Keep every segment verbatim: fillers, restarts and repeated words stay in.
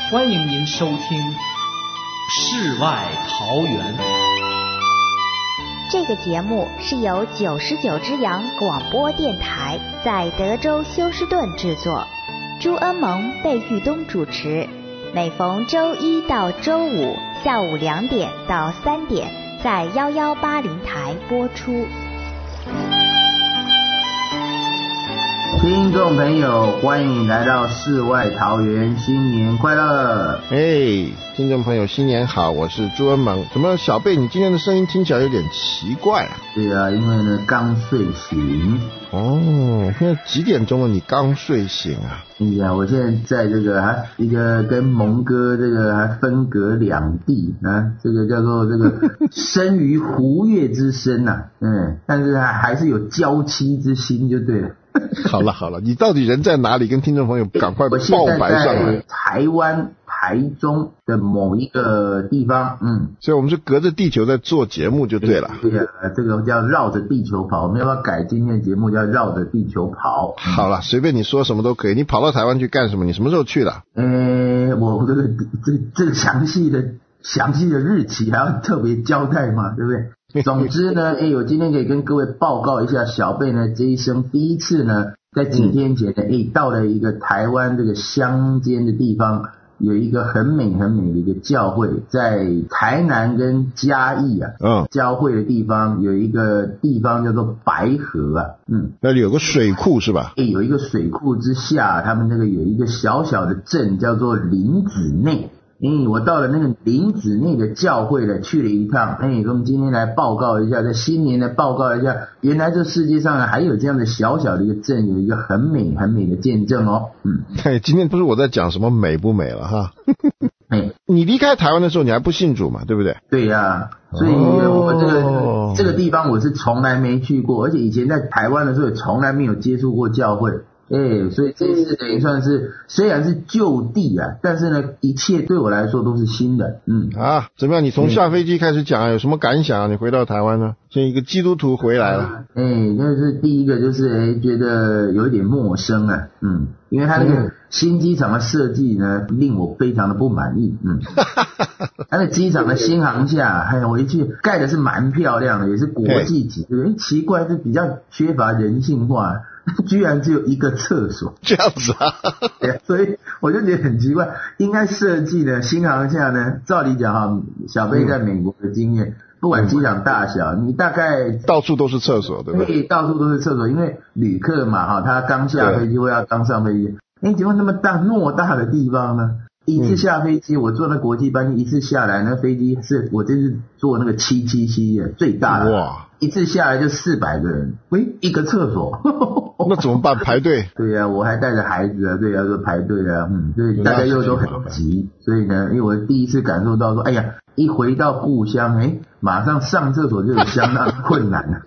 欢迎您收听世外桃源。 这个节目是由九十九只羊广播电台在德州休斯顿制作，朱恩蒙、贝玉东主持，每逢周一到周五下午两点到三点在幺幺八零台播出。 听众朋友，欢迎来到世外桃源，新年快乐！ 哎，听众朋友，新年好，我是朱恩蒙。怎么，小贝，你今天的声音听起来有点奇怪啊？ 对啊，因为呢刚睡醒。 哦，现在几点钟了？你刚睡醒啊？ 哎呀，我现在在这个还一个跟蒙哥这个还分隔两地啊，这个叫做这个生于胡月之身呐、啊，嗯，但是还还是有娇妻之心就对了。 好了好了，你到底人在哪里？跟听众朋友赶快报白上来。 我现在在台湾台中的某一个地方，嗯， 所以我们是隔着地球在做节目就对了。 对呀，这个叫绕着地球跑，我们要不要改今天的节目叫绕着地球跑？ 好了，随便你说什么都可以。你跑到台湾去干什么？你什么时候去的？ 呃，我这个这这个详细的详细的日期还要特别交代嘛，对不对？总之呢，哎，我今天可以跟各位报告一下，小贝呢这一生第一次呢，在几天前呢，哎，到了一个台湾这个乡间的地方，有一个很美很美的一个教会，在台南跟嘉义啊，嗯，交汇的地方有一个地方叫做白河啊，嗯， 那里有个水库是吧？ 哎，有一个水库之下，他们那个有一个小小的镇叫做林子内。嗯，我到了那个林子内的教会了，去了一趟。哎，我们今天来报告一下，在新年来报告一下，原来这世界上呢还有这样的小小的一个镇，有一个很美很美的见证哦。嗯， 嘿，今天不是我在讲什么美不美了哈。哎，你离开台湾的时候，你还不信主嘛，对不对？ 对呀、啊，所以我这个、哦、这个地方我是从来没去过，而且以前在台湾的时候也从来没有接触过教会。哎，所以这一次等于算是虽然是就地啊，但是呢，一切对我来说都是新的。嗯啊，怎么样？你从下飞机开始讲、啊，有什么感想啊？你回到台湾呢？像一个基督徒回来了。 哎，那是第一个，就是哎觉得有一点陌生啊，嗯，因为他那个新机场的设计呢，令我非常的不满意。嗯，他的机场的新航厦，哎，我一去盖的是蛮漂亮的，也是国际级，哎，奇怪，是比较缺乏人性化。居然只有一个厕所， 这样子啊？ 对，所以我就觉得很奇怪，应该设计的新航厦呢，照理讲哈，小贝在美国的经验，嗯、不管机场大小，你大概到处都是厕所，对不对？ 到处都是厕所，因为旅客嘛哈，他刚下飞机或要刚上飞机，哎，结果那么大偌大的地方呢？一次下飞机，嗯、我坐那国际班机，一次下来，那飞机是我这次坐那个七七七的最大的，哇！一次下来就四百个人，喂，一个厕所， 那怎么办？排队？ 对啊，我还带着孩子啊，对啊，就排队啊，嗯，所以大家又都很急，所以呢，因为我第一次感受到说，哎呀，一回到故乡，哎，马上上厕所就有相当困难，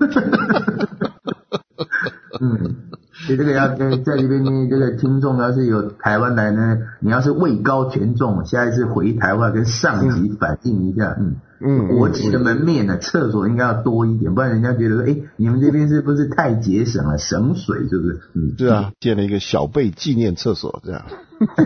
嗯。所以这个要跟在这边呢，这个听众要是有台湾来呢，你要是位高权重，下一次回台湾跟上级反映一下，嗯嗯，国籍的门面呢，厕所应该要多一点，不然人家觉得说，哎，你们这边是不是太节省了，省水是不是？ 嗯，是啊，建了一个小贝纪念厕所这样。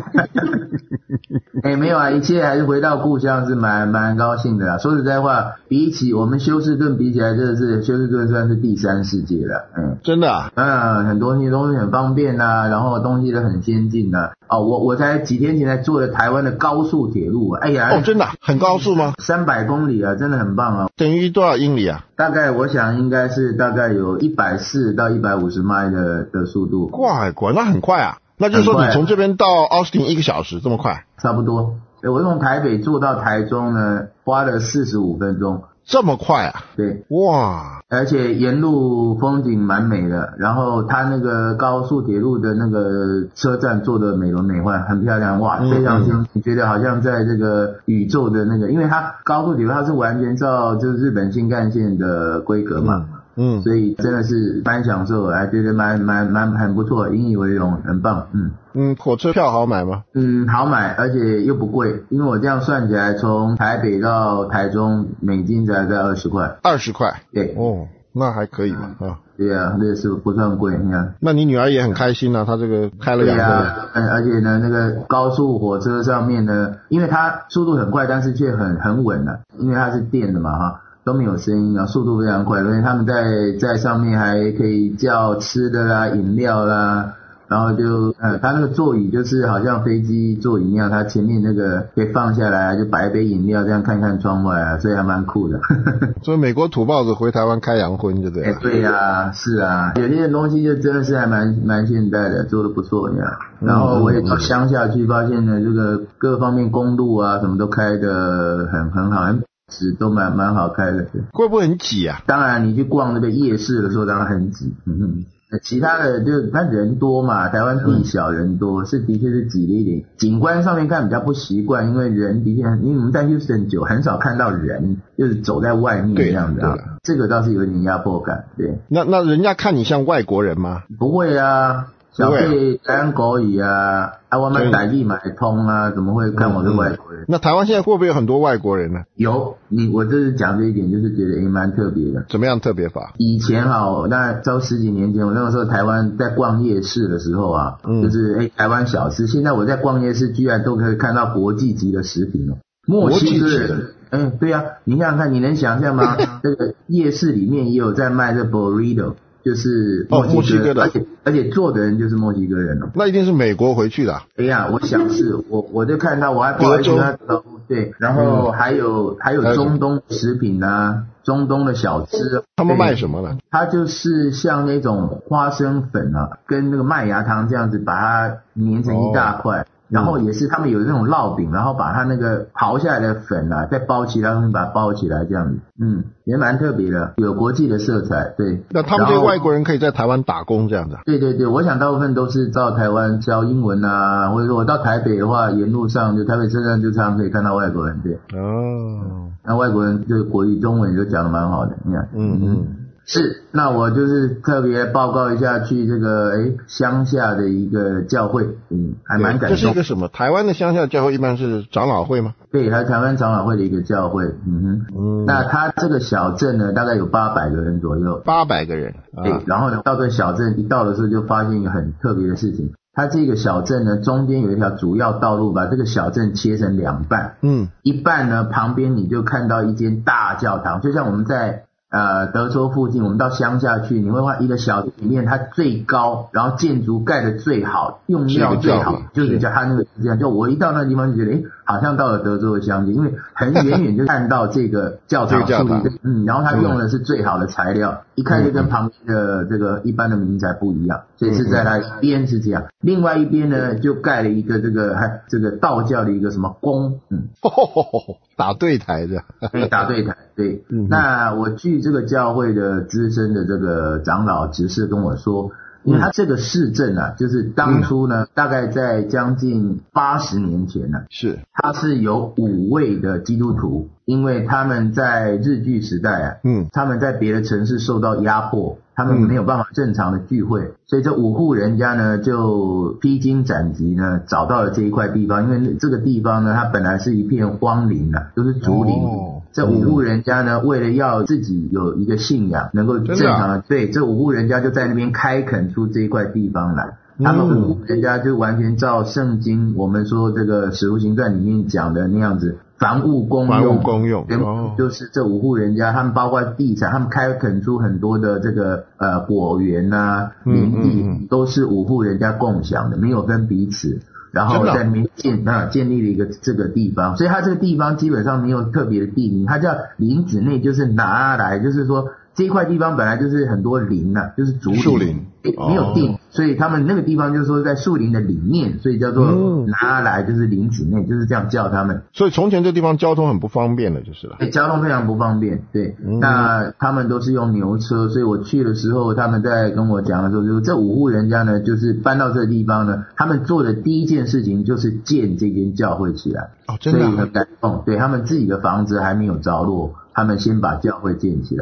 哎，没有啊，一切还是回到故乡是蛮蛮高兴的啦。说实在话，比起我们休斯顿比起来，真的是休斯顿算是第三世界了。嗯， 真的啊， 嗯，很多东西都很方便呐、啊，然后东西都很先进呐、啊。哦，我我才几天前才坐了台湾的高速铁路，哎呀， 哦，真的、啊、很高速吗？ 三百公里啊，真的很棒啊。 等于多少英里啊？ 大概我想应该是大概有一百四到一百五十迈的的速度。 哇，果然很快啊！那就是说你从这边到奥斯汀一个小时这么快？ 差不多。我从台北坐到台中呢，花了四十五分钟。 这么快啊？ 对， 哇！ 而且沿路风景蛮美的，然后它那个高速铁路的那个车站做的美轮美奂，很漂亮，哇，非常新，你觉得好像在这个宇宙的那个，因为它高速铁路它是完全照就是日本新干线的规格嘛。嗯嗯，所以真的是蛮享受，还觉得蛮蛮蛮很不错，引以为荣，很棒。嗯嗯，火车票好买吗？ 嗯，好买，而且又不贵，因为我这样算起来，从台北到台中，美金才在二十块。 二十块？ 对。 哦， 那还可以嘛啊。 对啊，那是不算贵，你看。 那你女儿也很开心啊，她这个开了两个。对啊，嗯，而且呢，那个高速火车上面呢，因为它速度很快，但是却很很稳的、啊，因为它是电的嘛哈，都没有声音啊，速度非常快，所以他们在在上面还可以叫吃的啦、饮料啦。然后就呃，他那个座椅就是好像飞机座椅一样，他前面那个可以放下来，就摆一杯饮料，这样看看窗外啊，所以还蛮酷的。 所以美国土包子回台湾开洋荤就这样。 哎，对啊，是啊，有些东西就真的是还蛮蛮现代的，做的不错呀。然后我也到乡下去，发现呢，这个各方面公路啊什么都开的很很好，很直，都蛮蛮好开的。 会不会很挤啊？ 当然，你去逛那个夜市的时候，当然很挤。嗯嗯。其他的就它人多嘛，台湾地小人多，是的确是挤了一点。景观上面看比较不习惯，因为人的确，因为我们在休斯顿久，很少看到人，就是走在外面这样子啊。这个倒是有点压迫感，对。 那那人家看你像外国人吗？ 不会啊。小费台湾国语啊，啊我们台语买通啊，怎么会看我是外国人？ 嗯嗯、那台湾现在会不会有很多外国人呢？ 有，你我就是讲这一点，就是觉得也蛮特别的。 怎么样特别法？ 以前哈，那早十几年前，我那个时候台湾在逛夜市的时候啊，嗯、就是哎台湾小吃，现在我在逛夜市居然都可以看到国际级的食品哦，墨西哥人。嗯，对啊，你想想看，你能想象吗？这个夜市里面也有在卖这 burrito。就是墨西哥，哦、墨西哥的，而且而且做的人就是墨西哥人哦。 那一定是美国回去的、啊。 哎呀，我想是，我我就看到，我还不好意思跟他招呼，对，然后还有、嗯、还有中东食品啊，中东的小吃。 他们卖什么呢？ 它就是像那种花生粉啊，跟那个麦芽糖这样子，把它粘成一大块。哦，然后也是他们有那种烙饼，然后把它那个刨下来的粉啊，再包其他东西把它包起来这样子，嗯，也蛮特别的，有国际的色彩，对。 那他们这些外国人可以在台湾打工这样子、啊？ 对对对，我想大部分都是到台湾教英文啊，或者说我到台北的话，沿路上就台北车站就常常可以看到外国人，对。哦。那外国人就国语中文就讲得蛮好的，你看，嗯嗯。是，那我就是特别报告一下去这个诶乡下的一个教会，嗯，还蛮感动。 这是一个什么？台湾的乡下教会一般是长老会吗？ 对，还是台湾长老会的一个教会，嗯哼。嗯。那他这个小镇呢，大概有八百个人左右。 八百个人。 啊、对，然后呢，到这个小镇一到的时候，就发现一个很特别的事情。它这个小镇呢，中间有一条主要道路，把这个小镇切成两半。嗯。一半呢，旁边你就看到一间大教堂，就像我们在呃，德州附近，我们到乡下去，你会发现一个小镇里面，它最高，然后建筑盖得最好，用料最好，就是叫它那个这样。就我一到那个地方就觉得，诶，好像到了德州的乡间，因为很远远就看到这个教堂树立，嗯，然后它用的是最好的材料，嗯、一看就跟旁边的这个一般的民宅不一样，所以是在它一边是这样，另外一边呢就盖了一个这个还这个道教的一个什么宫，嗯， 打对台的， 对，打对台，对，嗯、那我据这个教会的资深的这个长老执事跟我说，因为他这个市镇啊，就是当初呢，嗯、大概在将近八十年前呢， 是， 他是有五位的基督徒，因为他们在日据时代啊，嗯，他们在别的城市受到压迫，他们没有办法正常的聚会，嗯、所以这五户人家呢就披荆斩棘呢找到了这一块地方，因为这个地方呢它本来是一片荒林啊，都是竹林。哦，这五户人家呢，为了要自己有一个信仰，能够正常的，啊、对，这五户人家就在那边开垦出这一块地方来。他们五户人家就完全照圣经，我们说这个使徒行传里面讲的那样子，房屋公用， 房屋公用， 哦，就是这五户人家，他们包括地产，他们开垦出很多的这个呃果园啊、林地，嗯嗯嗯，都是五户人家共享的，没有分彼此。然后在那边建啊建立了一个这个地方，所以它这个地方基本上没有特别的地名，它叫林子内，就是拿来，就是说这一块地方本来就是很多林啊，就是竹林， 树林， 没有地，哦，所以他们那个地方就是说在树林的里面，所以叫做拿来，就是林子内，就是这样叫他们。 所以从前这地方交通很不方便的，就是了。 对，交通非常不方便，对，嗯，那他们都是用牛车，所以我去的时候，他们在跟我讲的时候，就是这五户人家呢，就是搬到这个地方呢，他们做的第一件事情就是建这间教会起来。 哦，真的，啊， 所以很感动，对，他们自己的房子还没有着落，他们先把教会建起来。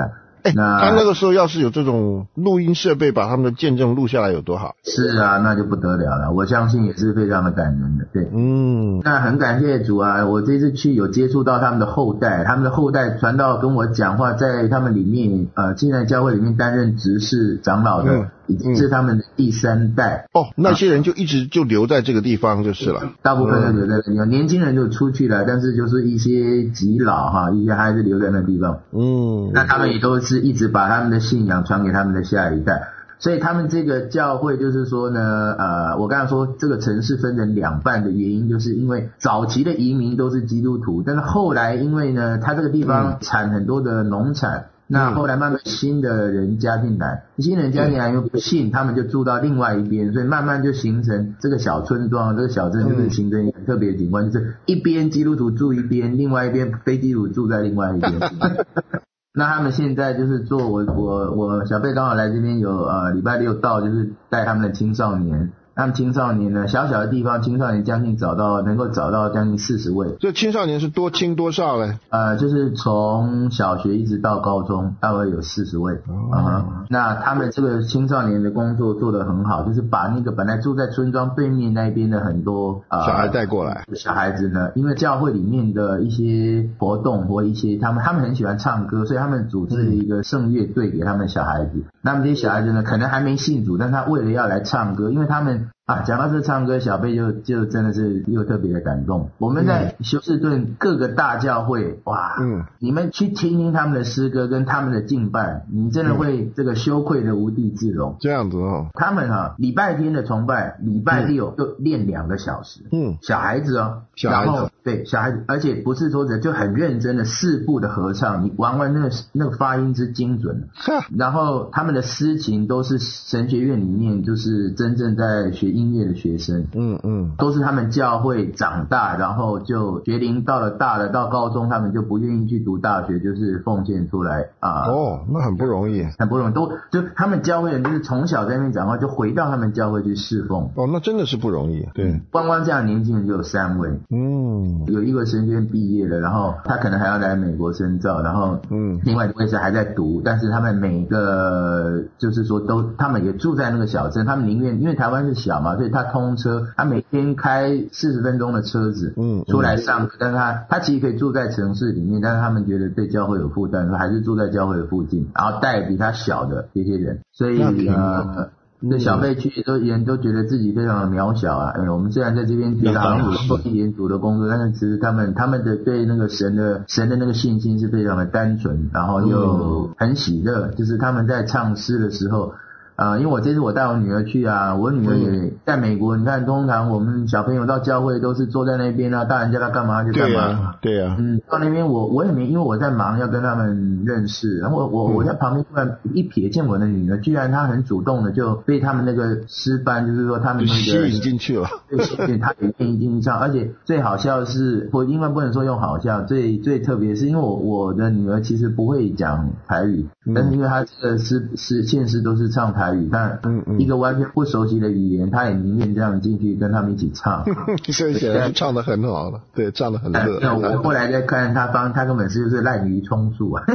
哎， 那他那个时候要是有这种录音设备，把他们的见证录下来有多好？ 是啊，那就不得了了，我相信也是非常的感人的。对， 嗯， 那很感谢主啊，我这次去有接触到他们的后代，他们的后代传道跟我讲话，在他们里面呃，现在教会里面担任执事长老的。嗯已经是他们的第三代、 嗯、哦，那些人就一直就留在这个地方就是了， 大部分都留在这个地方，年轻人就出去了，但是就是一些耆老哈，一些还是留在那地方。嗯，那他们也都是一直把他们的信仰传给他们的下一代，所以他们这个教会就是说呢，呃，我刚才说这个城市分成两半的原因，就是因为早期的移民都是基督徒，但是后来因为呢，他这个地方产很多的农产。嗯那后来慢慢新的人加进来，新人加进来又不信，他们就住到另外一边，所以慢慢就形成这个小村庄，这个小镇就是形成一个特别的景观，就是一边基督徒住一边，另外一边非基督徒住在另外一边。那他们现在就是做我我我小贝刚好来这边有呃礼拜六到，就是带他们的青少年。他们青少年呢，小小的地方，青少年将近找到能够找到将近四十位。 这青少年是多青多少嘞？ 呃，就是从小学一直到高中，大概有四十位。哦、呃。那他们这个青少年的工作做得很好，就是把那个本来住在村庄对面那边的很多呃小孩带过来。 小孩子呢，因为教会里面的一些活动或一些他们他们很喜欢唱歌，所以他们组织了一个圣乐队给他们小孩子。嗯、那么这些小孩子呢，可能还没信主，但他为了要来唱歌，因为他们。啊，讲到这唱歌，小贝就就真的是又特别的感动。我们在休斯顿各个大教会，哇，嗯，你们去听听他们的诗歌跟他们的敬拜，你真的会这个羞愧的无地自容。 这样子哦， 他们啊，礼拜天的崇拜，礼拜六就练两个小时，嗯，小孩子哦， 小孩子， 然后对小孩子，而且不是说着就很认真的四部的合唱，你玩玩那个那个发音之精准，然后他们的诗情都是神学院里面就是真正在学音乐的学生，嗯嗯，都是他们教会长大，然后就学龄到了大了，到高中他们就不愿意去读大学，就是奉献出来啊。 哦，那很不容易， 很不容易，都就他们教会人就是从小在那边讲话，就回到他们教会去侍奉。 哦，那真的是不容易。对， 光光这样年轻人就有三位，嗯，有一个神学院毕业了，然后他可能还要来美国深造，然后嗯，另外一位是还在读，但是他们每个就是说都他们也住在那个小镇，他们宁愿因为台湾是小嘛，所以他通车，他每天开四十分钟的车子，嗯，出来上课，但是他他其实可以住在城市里面，但是他们觉得对教会有负担，还是住在教会的附近，然后带比他小的这些人，所以呃。那小贝去都人都觉得自己非常的渺小啊！哎，我们虽然在这边觉得好像做一点主的工作，但是其实他们他们的对那个神的神的那个信心是非常的单纯，然后又很喜乐，就是他们在唱诗的时候。啊、呃，因为我这次我带我女儿去啊，我女儿也在美国。嗯、你看，通常我们小朋友到教会都是坐在那边啊，大人叫他干嘛就干嘛。 对呀、啊，啊、 嗯，到那边我我也没，因为我在忙要跟他们认识，然后我我、嗯、我在旁边突然一瞥见我的女儿，居然她很主动的就被他们那个诗班，就是说他们那个吸引进去了， 对，她也愿意进去唱，而且最好笑的是，我应该不能说用好笑，最最特别是因为我我的女儿其实不会讲台语，嗯、但是因为她这个诗诗现诗都是唱台语，她嗯嗯一个完全不熟悉的语言，她也宁愿这样进去跟他们一起唱， 所以显然唱得很好了，对，唱得很热。 那我后来再看她帮她根本是就是滥竽充数啊。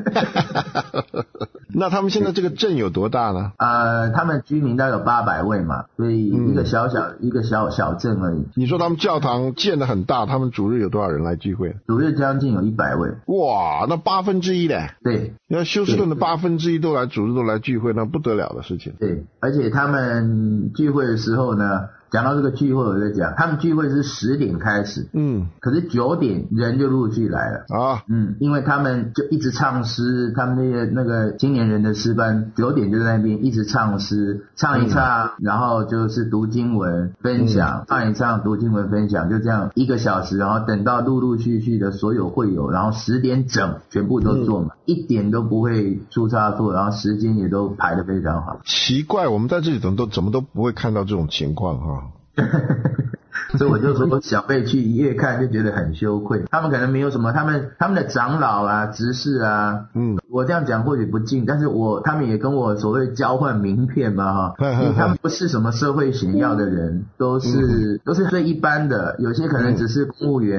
那他们现在这个镇有多大呢？ 呃，他们居民大概有八百位嘛，所以一个小小、嗯、一个小小镇而已。 你说他们教堂建得很大，他们主日有多少人来聚会？ 主日将近有一百位。 哇，那八分之一嘞？ 对， 因为休斯顿的八分之一都来主日都来聚会，那不得了的事情。 对，而且他们聚会的时候呢。讲到这个聚会，我在讲，他们聚会是十点开始，嗯，可是九点人就陆续来了啊，嗯，因为他们就一直唱诗，他们那个那个青年人的诗班，九点就在那边一直唱诗，唱一唱，嗯、然后就是读经文分享，嗯、唱一唱，读经文分享，就这样一个小时，然后等到陆陆续续的所有会友，然后十点整全部都坐满，嗯、一点都不会出差错，然后时间也都排得非常好。 奇怪，我们在这里怎么都怎么都不会看到这种情况哈。 所以我就说小贝去一夜看就觉得很羞愧，他们可能没有什么，他们他们的长老啊、执事啊，嗯，我这样讲或许不敬，但是我他们也跟我所谓交换名片嘛哈，因为他们不是什么社会显要的人，都是、嗯、都是最一般的，有些可能只是公务员。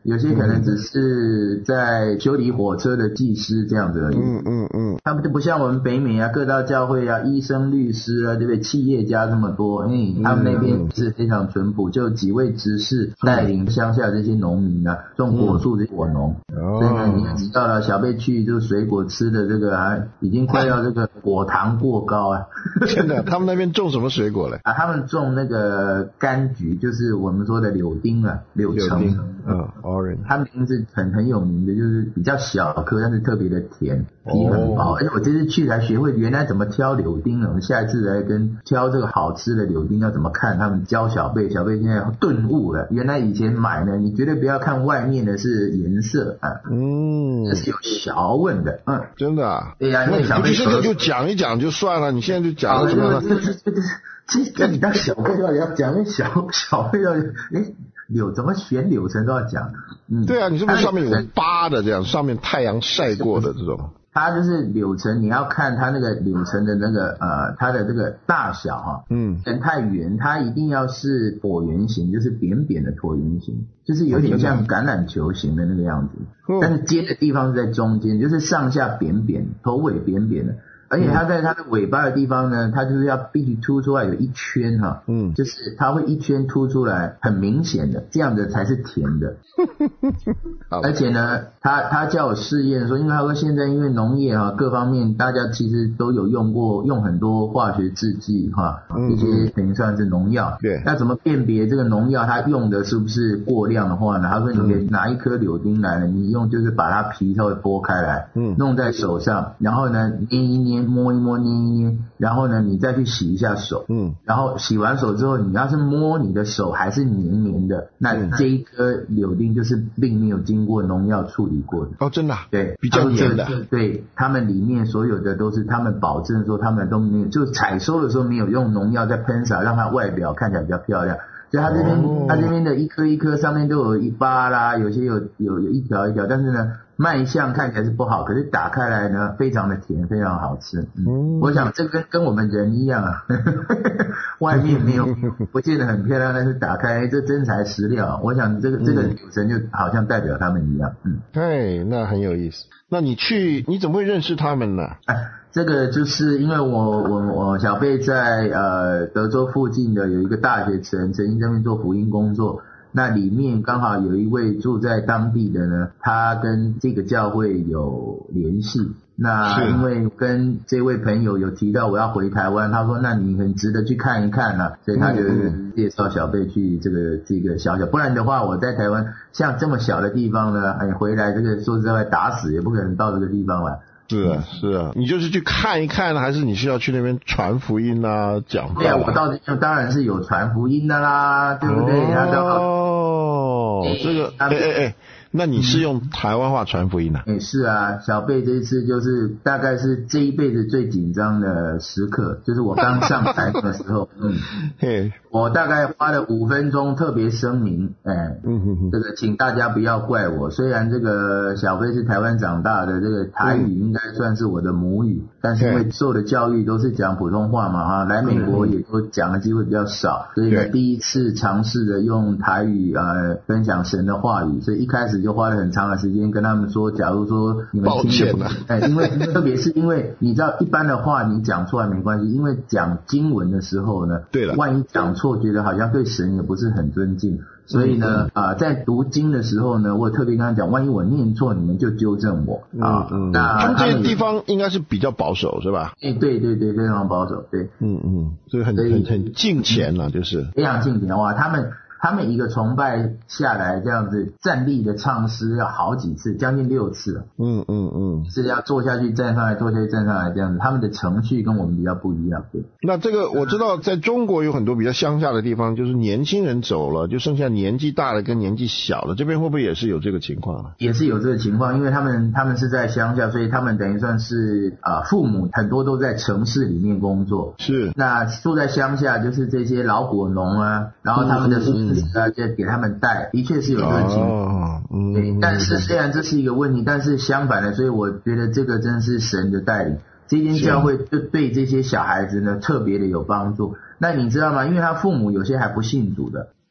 有些可能只是在修理火车的技师这样子而已。 嗯嗯嗯， 他们就不像我们北美啊，各大教会啊，医生、律师啊，对不对？企业家这么多，嗯，他们那边是非常淳朴，就几位执事带领乡下这些农民啊，种果树的果农。 哦， 所以呢，你也知道了，小贝去就水果吃的这个啊，已经快要这个果糖过高啊。 真的，他们那边种什么水果嘞？ 啊，他们种那个柑橘，就是我们说的柳丁啊，柳橙。 嗯 ，orange。 它名字很很有名的，就是比较小颗，但是特别的甜，皮很薄。而且我这次去才学会原来怎么挑柳丁了。我们下一次来跟挑这个好吃的柳丁要怎么看，他们教小贝，小贝现在顿悟了。原来以前买呢，你绝对不要看外面的是颜色啊，嗯，这是有学问的，嗯， 真的啊。 对呀、啊，因为小贝现在就讲一讲就算了，你现在就讲了什么了？ 这这这这这这你当小贝要要讲，因为小小贝要诶。柳怎么选柳橙都要讲，嗯， 对啊，你是不是上面有疤的这样，上面太阳晒过的这种？ 它就是柳橙，你要看它那个柳橙的那个呃，它的这个大小哈、啊，嗯，人太圆，它一定要是椭圆形，就是扁扁的椭圆形，就是有点像橄榄球形的那个样子，嗯、但是尖的地方是在中间，就是上下扁扁，头尾扁扁的。而且它在它的尾巴的地方呢，它就是要必须凸出来有一圈哈，嗯，就是它会一圈凸出来，很明显的，这样的才是甜的。而且呢，他他叫我试验说，因为他说现在因为农业哈各方面大家其实都有用过用很多化学制剂哈，这些等于算是农药。对，那怎么辨别这个农药它用的是不是过量的话呢？他说你可以拿一颗柳丁来了，你用就是把它皮稍微剥开来，嗯，弄在手上，然后呢捏一捏。摸一摸，捏一捏，然后呢，你再去洗一下手，嗯，然后洗完手之后，你要是摸你的手还是黏黏的，那这一颗柳丁就是并没有经过农药处理过的。 哦，真的、啊？ 对， 比较黏的。 对，他们里面所有的都是他们保证说他们都没有，就采收的时候没有用农药在喷洒，让它外表看起来比较漂亮。所以它这边，它、哦、这边的一颗一颗上面都有一疤啦，有些有有有一条一条，但是呢，卖相看起来是不好，可是打开来呢，非常的甜，非常好吃。嗯，嗯我想这跟跟我们人一样啊，呵呵外面没有不见得很漂亮，但是打开这真材实料。我想这个这个柳橙就好像代表他们一样。嗯， 对，那很有意思。那你去你怎么会认识他们呢？ 哎，这个就是因为我我我小贝在呃德州附近的有一个大学城，曾经在那边做福音工作。那里面刚好有一位住在当地的呢，他跟这个教会有联系。那因为跟这位朋友有提到我要回台湾，他说那你很值得去看一看啊，所以他就介绍小贝去这个这个小小，不然的话我在台湾像这么小的地方呢，哎回来这个说实在话打死也不可能到这个地方来。 是啊，是啊，你就是去看一看，还是你是要去那边传福音啊，讲话？ 对啊，我到底当然是有传福音的啦，对不对？ 哦， 欸、 这个，哎哎哎，那你是用台湾话传福音啊？ 哎、欸，是啊，小贝这一次就是大概是这一辈子最紧张的时刻，就是我刚上台的时候，嗯，嘿，我大概花了五分钟特别声明，哎、欸，嗯哼哼，这个请大家不要怪我，虽然这个小贝是台湾长大的，这个台语应该算是我的母语，嗯、但是因为受的教育都是讲普通话嘛，哈，来美国也都讲的机会比较少，所以呢，第一次尝试的用台语呃分享神的话语，所以一开始就花了很长的时间跟他们说，假如说你们听得不，哎，因为特别是因为你知道一般的话你讲出来没关系，因为讲经文的时候呢，对了，万一讲错，觉得好像对神也不是很尊敬。所以呢，啊、呃，在读经的时候呢，我特别跟他讲，万一我念错，你们就纠正我啊。嗯嗯、那他们这些地方应该是比较保守，是吧？ 哎，对对对，非常保守，对。 嗯嗯，所以很很很敬虔了，就是非常敬虔哇，他们。他们一个崇拜下来这样子站立的唱诗要好几次，将近六次了。嗯嗯嗯，是要坐下去站上来，坐下去站上来这样子。他们的程序跟我们比较不一样。对。 那这个我知道，在中国有很多比较乡下的地方，就是年轻人走了，就剩下年纪大的跟年纪小的，这边会不会也是有这个情况啊？ 也是有这个情况，因为他们他们是在乡下，所以他们等于算是啊、呃、父母很多都在城市里面工作。是。那住在乡下就是这些老果农啊，然后他们的孙子啊就给他们带，的确是有这个情况。哦嗯、对，但是虽然这是一个问题，但是相反的，所以我觉得这个真是神的带领。这间教会就对这些小孩子呢特别的有帮助。那你知道吗？因为他父母有些还不信主的。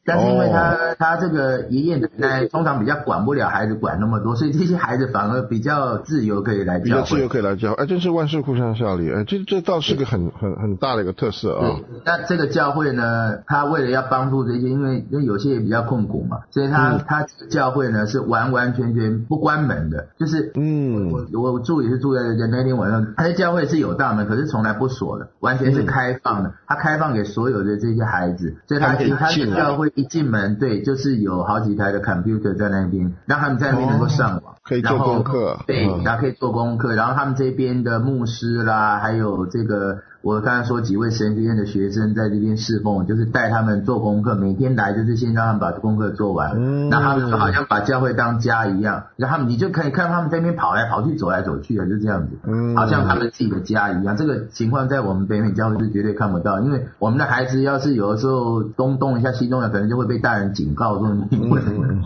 但是因为他、哦、他这个爷爷奶奶通常比较管不了孩子管那么多，所以这些孩子反而比较自由可以来教会， 比较自由可以来教会，哎，真是万事互相效力，哎，这这倒是个很很很大的一个特色啊。 那这个教会呢，他为了要帮助这些，因为因为有些也比较困苦嘛，所以他、嗯、他这个教会呢是完完全全不关门的，就是嗯，我我住也是住在那天晚上，他的教会是有大门，可是从来不锁的，完全是开放的，他、嗯、开放给所有的这些孩子，所以他他的教会一进门，对，就是有好几台的 computer 在那边，让他们在那边能够上网，哦、 可以做功课， 对，然后可以做功课，然后他们这边的牧师啦，还有这个我刚才说几位神学院的学生在这边侍奉，就是带他们做功课，每天来就是先让他们把功课做完，嗯，那他们就好像把教会当家一样，然后他们你就可以看他们在那边跑来跑去，走来走去的，就这样子，嗯，好像他们自己的家一样。这个情况在我们北美教会是绝对看不到，因为我们的孩子要是有的时候东动一下西动一下，可能就会被大人警告说你不能。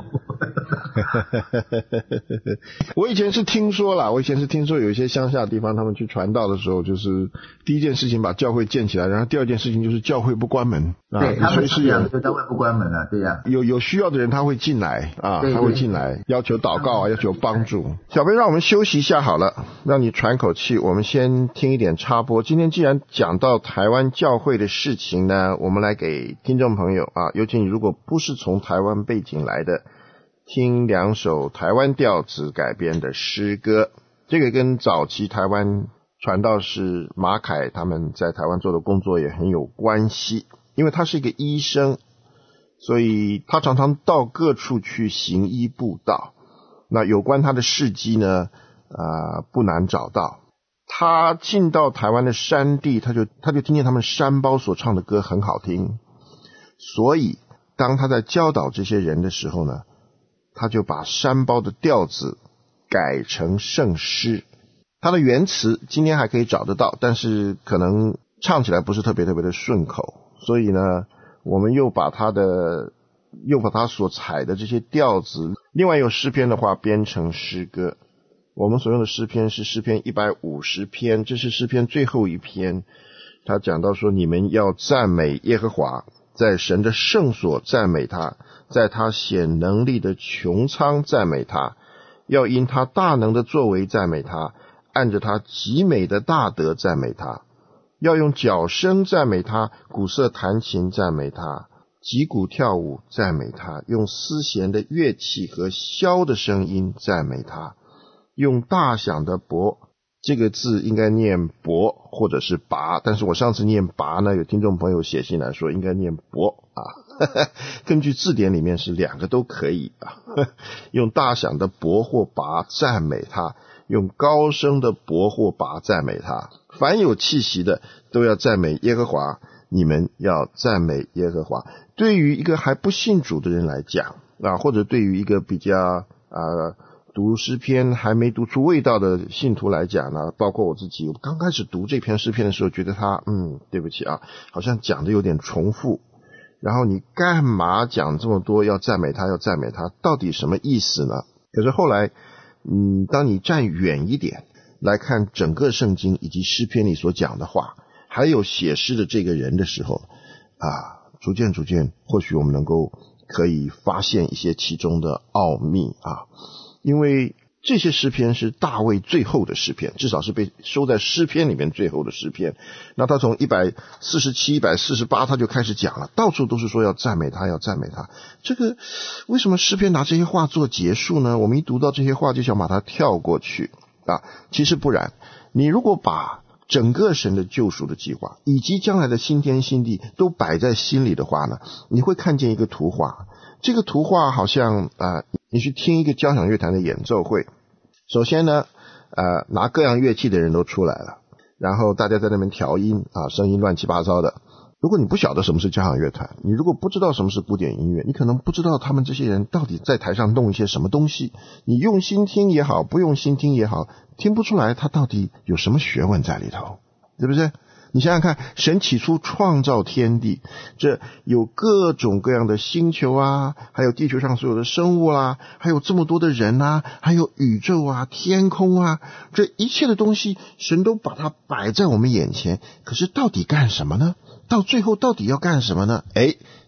我以前是听说啦，我以前是听说有一些乡下的地方，他们去传道的时候，就是第一件事情把教会建起来，然后第二件事情就是教会不关门。 对， 啊、 他们是讲教会不关门啊，对呀、啊。 有有需要的人他会进来啊，他会进来要求祷告啊，要求帮助。小飞，让我们休息一下好了，让你喘口气。我们先听一点插播。今天既然讲到台湾教会的事情呢，我们来给听众朋友啊，尤其你如果不是从台湾背景来的，听两首台湾调子改编的诗歌。这个跟早期台湾传道士马凯他们在台湾做的工作也很有关系，因为他是一个医生，所以他常常到各处去行医布道。那有关他的事迹呢，呃，不难找到。他进到台湾的山地，他就他就听见他们山胞所唱的歌很好听，所以当他在教导这些人的时候呢，他就把山胞的调子改成圣诗。它的原词今天还可以找得到，但是可能唱起来不是特别特别的顺口，所以呢我们又把它的又把它所采的这些调子，另外有诗篇的话编成诗歌。我们所用的诗篇是诗篇一百五十篇，这是诗篇最后一篇。他讲到说，你们要赞美耶和华，在神的圣所赞美他，在他显能力的穹苍赞美他，要因他大能的作为赞美他，按着他极美的大德赞美他，要用角声赞美他，鼓瑟弹琴赞美他，击鼓跳舞赞美他，用丝弦的乐器和箫的声音赞美他，用大响的钹，这个字应该念钹或者是拔，但是我上次念拔呢，有听众朋友写信来说应该念钹啊，呵呵，根据字典里面是两个都可以啊，呵呵，用大响的钹或拔赞美他，用高声的钹或拔赞美他，凡有气息的都要赞美耶和华，你们要赞美耶和华。对于一个还不信主的人来讲啊，或者对于一个比较啊读诗篇还没读出味道的信徒来讲呢，包括我自己，我刚开始读这篇诗篇的时候觉得他嗯对不起啊，好像讲的有点重复，然后你干嘛讲这么多要赞美他要赞美他，到底什么意思呢？可是后来嗯，当你站远一点来看整个圣经以及诗篇里所讲的话，还有写诗的这个人的时候啊，逐渐逐渐或许我们能够可以发现一些其中的奥秘啊。因为这些诗篇是大卫最后的诗篇，至少是被收在诗篇里面最后的诗篇。那他从一百四十七、一百四十八他就开始讲了，到处都是说要赞美他，要赞美他。这个为什么诗篇拿这些话做结束呢？我们一读到这些话就想把它跳过去啊，其实不然。你如果把整个神的救赎的计划以及将来的新天新地都摆在心里的话呢，你会看见一个图画。这个图画好像啊、呃，你去听一个交响乐团的演奏会，首先呢呃，拿各样乐器的人都出来了，然后大家在那边调音啊，声音乱七八糟的。如果你不晓得什么是交响乐团，你如果不知道什么是古典音乐，你可能不知道他们这些人到底在台上弄一些什么东西，你用心听也好，不用心听也好，听不出来他到底有什么学问在里头，对不对？你想想看，神起初创造天地，这有各种各样的星球啊，还有地球上所有的生物啦、啊，还有这么多的人啊，还有宇宙啊，天空啊，这一切的东西神都把它摆在我们眼前，可是到底干什么呢？到最后到底要干什么呢？诶，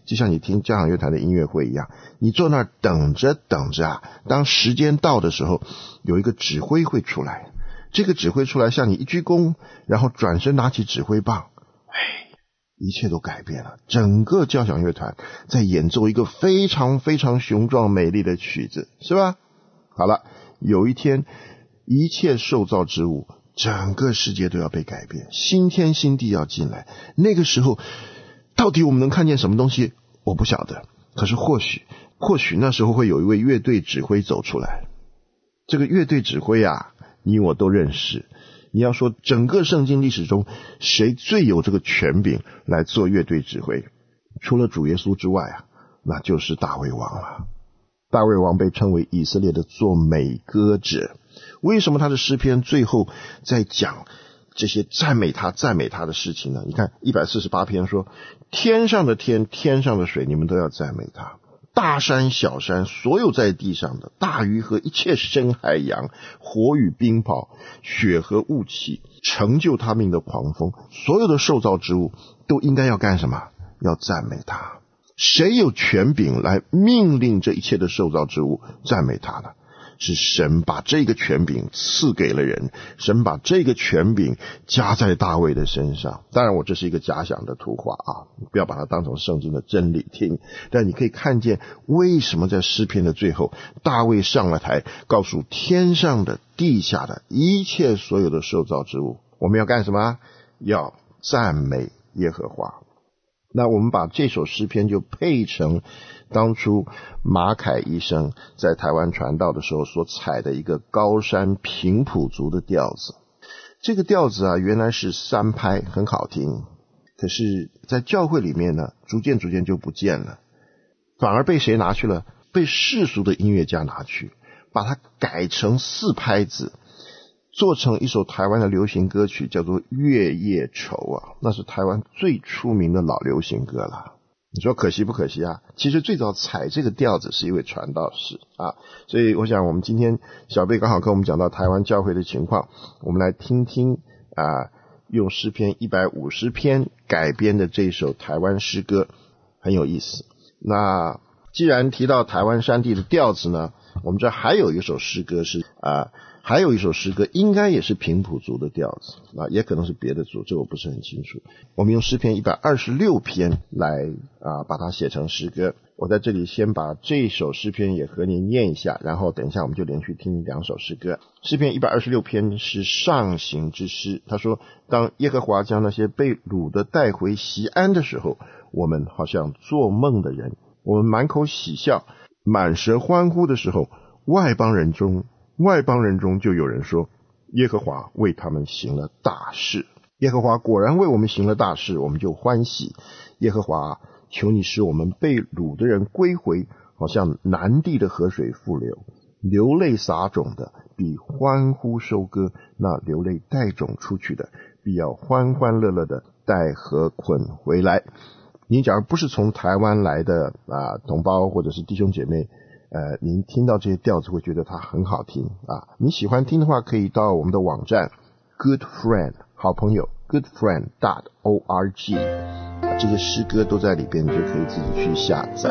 就像你听交响乐团的音乐会一样，你坐那儿等着等着啊，当时间到的时候，有一个指挥会出来，这个指挥出来向你一鞠躬，然后转身拿起指挥棒，哎，一切都改变了。整个交响乐团在演奏一个非常非常雄壮美丽的曲子，是吧？好了，有一天一切受造之物，整个世界都要被改变，新天新地要进来。那个时候到底我们能看见什么东西，我不晓得。可是或许或许那时候会有一位乐队指挥走出来。这个乐队指挥啊，你我都认识。你要说整个圣经历史中谁最有这个权柄来做乐队指挥，除了主耶稣之外啊，那就是大卫王了。大卫王被称为以色列的作美歌者。为什么他的诗篇最后在讲这些赞美他赞美他的事情呢？你看一百四十八篇说，天上的天，天上的水，你们都要赞美他。大山小山，所有在地上的大鱼和一切深海洋，火与冰雹，雪和雾气，成就他命的狂风，所有的受造之物都应该要干什么？要赞美他。谁有权柄来命令这一切的受造之物赞美他呢？是神把这个权柄赐给了人，神把这个权柄加在大卫的身上。当然我这是一个假想的图画啊，你不要把它当成圣经的真理听，但你可以看见为什么在诗篇的最后，大卫上了台，告诉天上的地下的一切所有的受造之物，我们要干什么？要赞美耶和华。那我们把这首诗篇就配成当初马凯医生在台湾传道的时候所采的一个高山平埔族的调子。这个调子啊，原来是三拍，很好听，可是在教会里面呢，逐渐逐渐就不见了，反而被谁拿去了？被世俗的音乐家拿去，把它改成四拍子，做成一首台湾的流行歌曲，叫做《月夜愁》啊，那是台湾最出名的老流行歌了。你说可惜不可惜啊？其实最早采这个调子是一位传道士啊，所以我想我们今天小贝刚好跟我们讲到台湾教会的情况，我们来听听啊，用诗篇一百五十篇改编的这首台湾诗歌，很有意思。那既然提到台湾山地的调子呢，我们这还有一首诗歌是啊。还有一首诗歌应该也是平埔族的调子啊，也可能是别的族，这我不是很清楚。我们用诗篇一百二十六篇来啊把它写成诗歌。我在这里先把这首诗篇也和您念一下，然后等一下我们就连续听两首诗歌。诗篇一百二十六篇是上行之诗，他说，当耶和华将那些被掳的带回锡安的时候，我们好像做梦的人，我们满口喜笑，满舌欢呼的时候，外邦人中外邦人中就有人说，耶和华为他们行了大事。耶和华果然为我们行了大事，我们就欢喜。耶和华，求你使我们被掳的人归回，好像南地的河水复流。流泪撒种的比欢呼收割，那流泪带种出去的必要欢欢乐乐的带禾捆回来。你假如不是从台湾来的啊同胞或者是弟兄姐妹，呃，您听到这些调子会觉得它很好听啊。你喜欢听的话，可以到我们的网站 Good Friend 好朋友 good friend dot org， 啊，这些诗歌都在里边，你就可以自己去下载。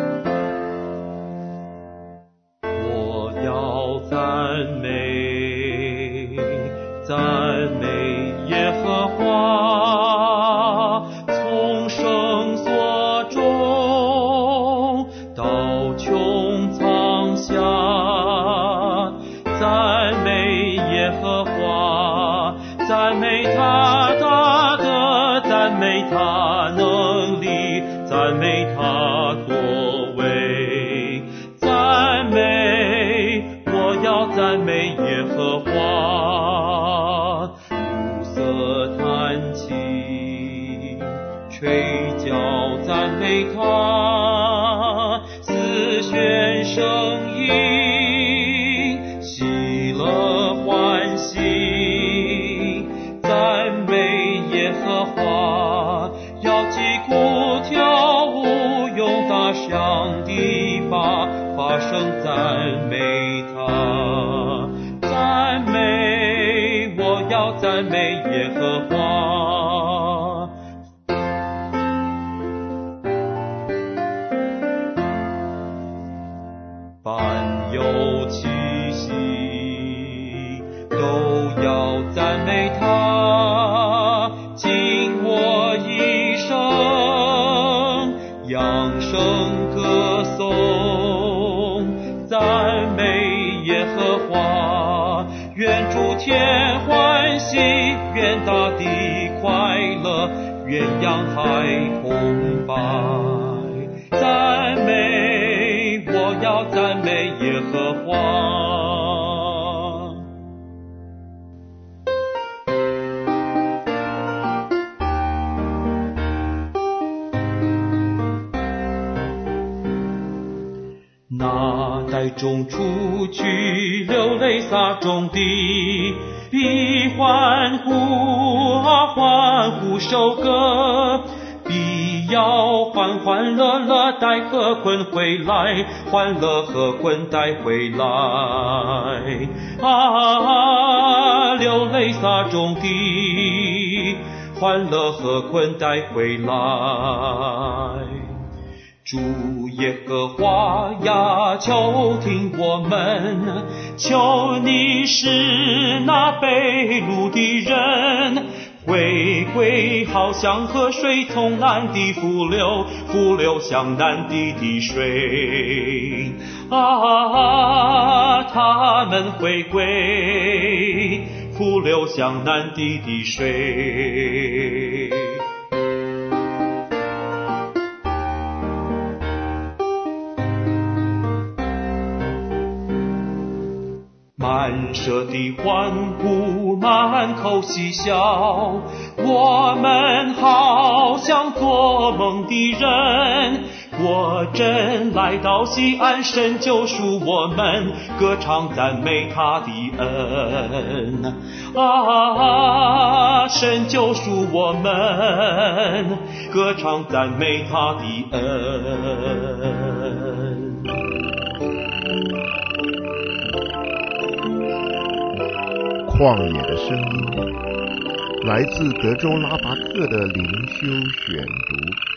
我要赞美赞美耶和华，从圣所中到穹苍下，赞美耶和华，赞美他大德，赞美他能力，赞美他作为，赞美，我要赞美耶和华。鼓瑟弹琴，吹角赞美他，四弦声音，喜乐欢喜，赞美耶和华。要击鼓跳舞，用大响的把发声赞美他，赞美，我要赞美耶和华。 诸天欢喜，愿大地快乐，愿洋海同白。赞美，我要赞美耶和华。那袋中出去，流泪撒种的，必欢呼啊欢呼收割，必要欢欢乐乐带禾捆回来，欢乐禾捆带回来。啊，流泪撒种的，欢乐禾捆带回来。主耶和华呀，求听我们，求你使那被掳的人回归，好像河水从南地复流，复流向南地的水。啊，他们回归，复流向南地的水。满舍的欢呼，满口嬉笑，我们好像做梦的人，果真来到西安，神救赎我们，歌唱赞美他的恩。啊，神救赎我们，歌唱赞美他的恩。 旷野的声音，来自德州拉拔克的灵修选读。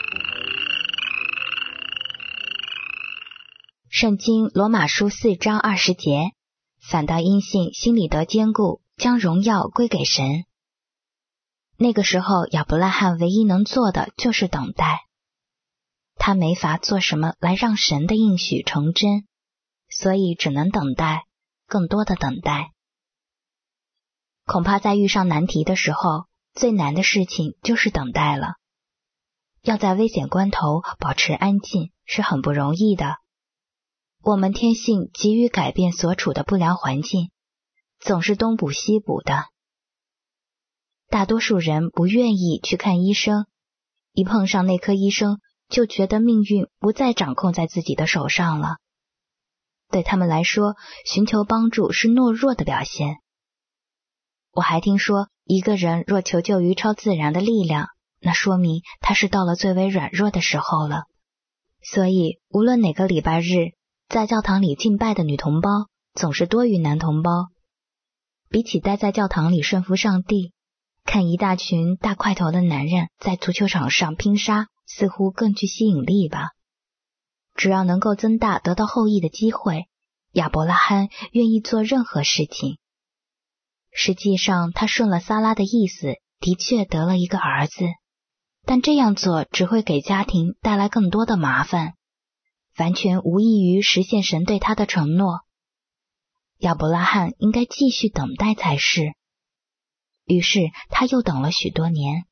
圣经罗马书四章二十节，反倒因信心里得坚固，将荣耀归给神。那个时候亚伯拉罕唯一能做的就是等待，他没法做什么来让神的应许成真，所以只能等待，更多的等待。恐怕在遇上难题的时候，最难的事情就是等待了。要在危险关头保持安静是很不容易的。我们天性急于改变所处的不良环境，总是东补西补的。大多数人不愿意去看医生，一碰上内科医生就觉得命运不再掌控在自己的手上了。对他们来说，寻求帮助是懦弱的表现。我还听说，一个人若求救于超自然的力量，那说明他是到了最为软弱的时候了。所以，无论哪个礼拜日，在教堂里敬拜的女同胞总是多于男同胞。比起待在教堂里顺服上帝，看一大群大块头的男人在足球场上拼杀，似乎更具吸引力吧。只要能够增大得到后裔的机会，亚伯拉罕愿意做任何事情。实际上，他顺了撒拉的意思，的确得了一个儿子，但这样做只会给家庭带来更多的麻烦，完全无异于实现神对他的承诺。亚伯拉罕应该继续等待才是。于是他又等了许多年。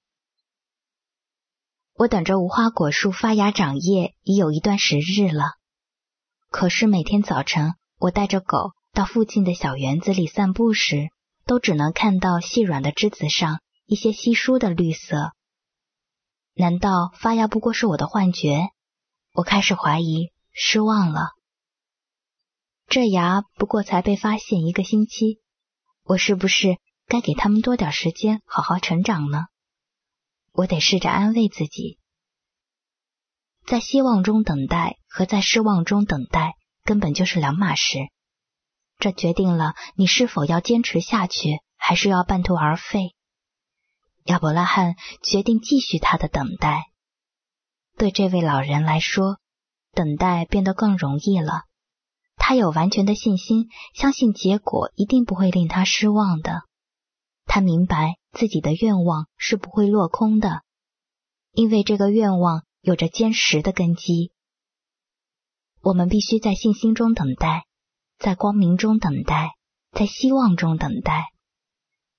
我等着无花果树发芽长叶已有一段时日了，可是每天早晨我带着狗到附近的小园子里散步时，都只能看到细软的枝子上一些稀疏的绿色。难道发芽不过是我的幻觉？我开始怀疑，失望了。这芽不过才被发现一个星期，我是不是该给他们多点时间好好成长呢？我得试着安慰自己。在希望中等待和在失望中等待根本就是两码事，这决定了你是否要坚持下去，还是要半途而废。亚伯拉罕决定继续他的等待。对这位老人来说，等待变得更容易了。他有完全的信心，相信结果一定不会令他失望的。他明白自己的愿望是不会落空的，因为这个愿望有着坚实的根基。我们必须在信心中等待，在光明中等待，在希望中等待，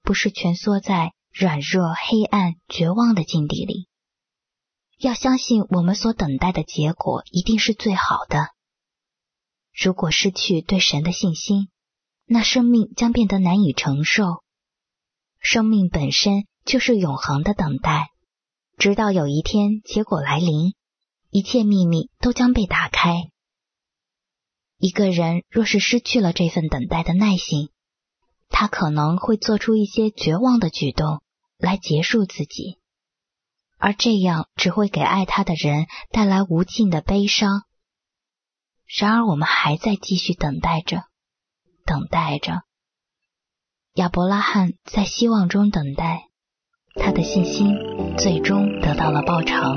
不是蜷缩在软弱、黑暗、绝望的境地里。要相信我们所等待的结果一定是最好的。如果失去对神的信心，那生命将变得难以承受。生命本身就是永恒的等待，直到有一天结果来临，一切秘密都将被打开。一个人若是失去了这份等待的耐心，他可能会做出一些绝望的举动来结束自己，而这样只会给爱他的人带来无尽的悲伤。然而我们还在继续等待着，等待着。亚伯拉罕在希望中等待，他的信心最终得到了报偿。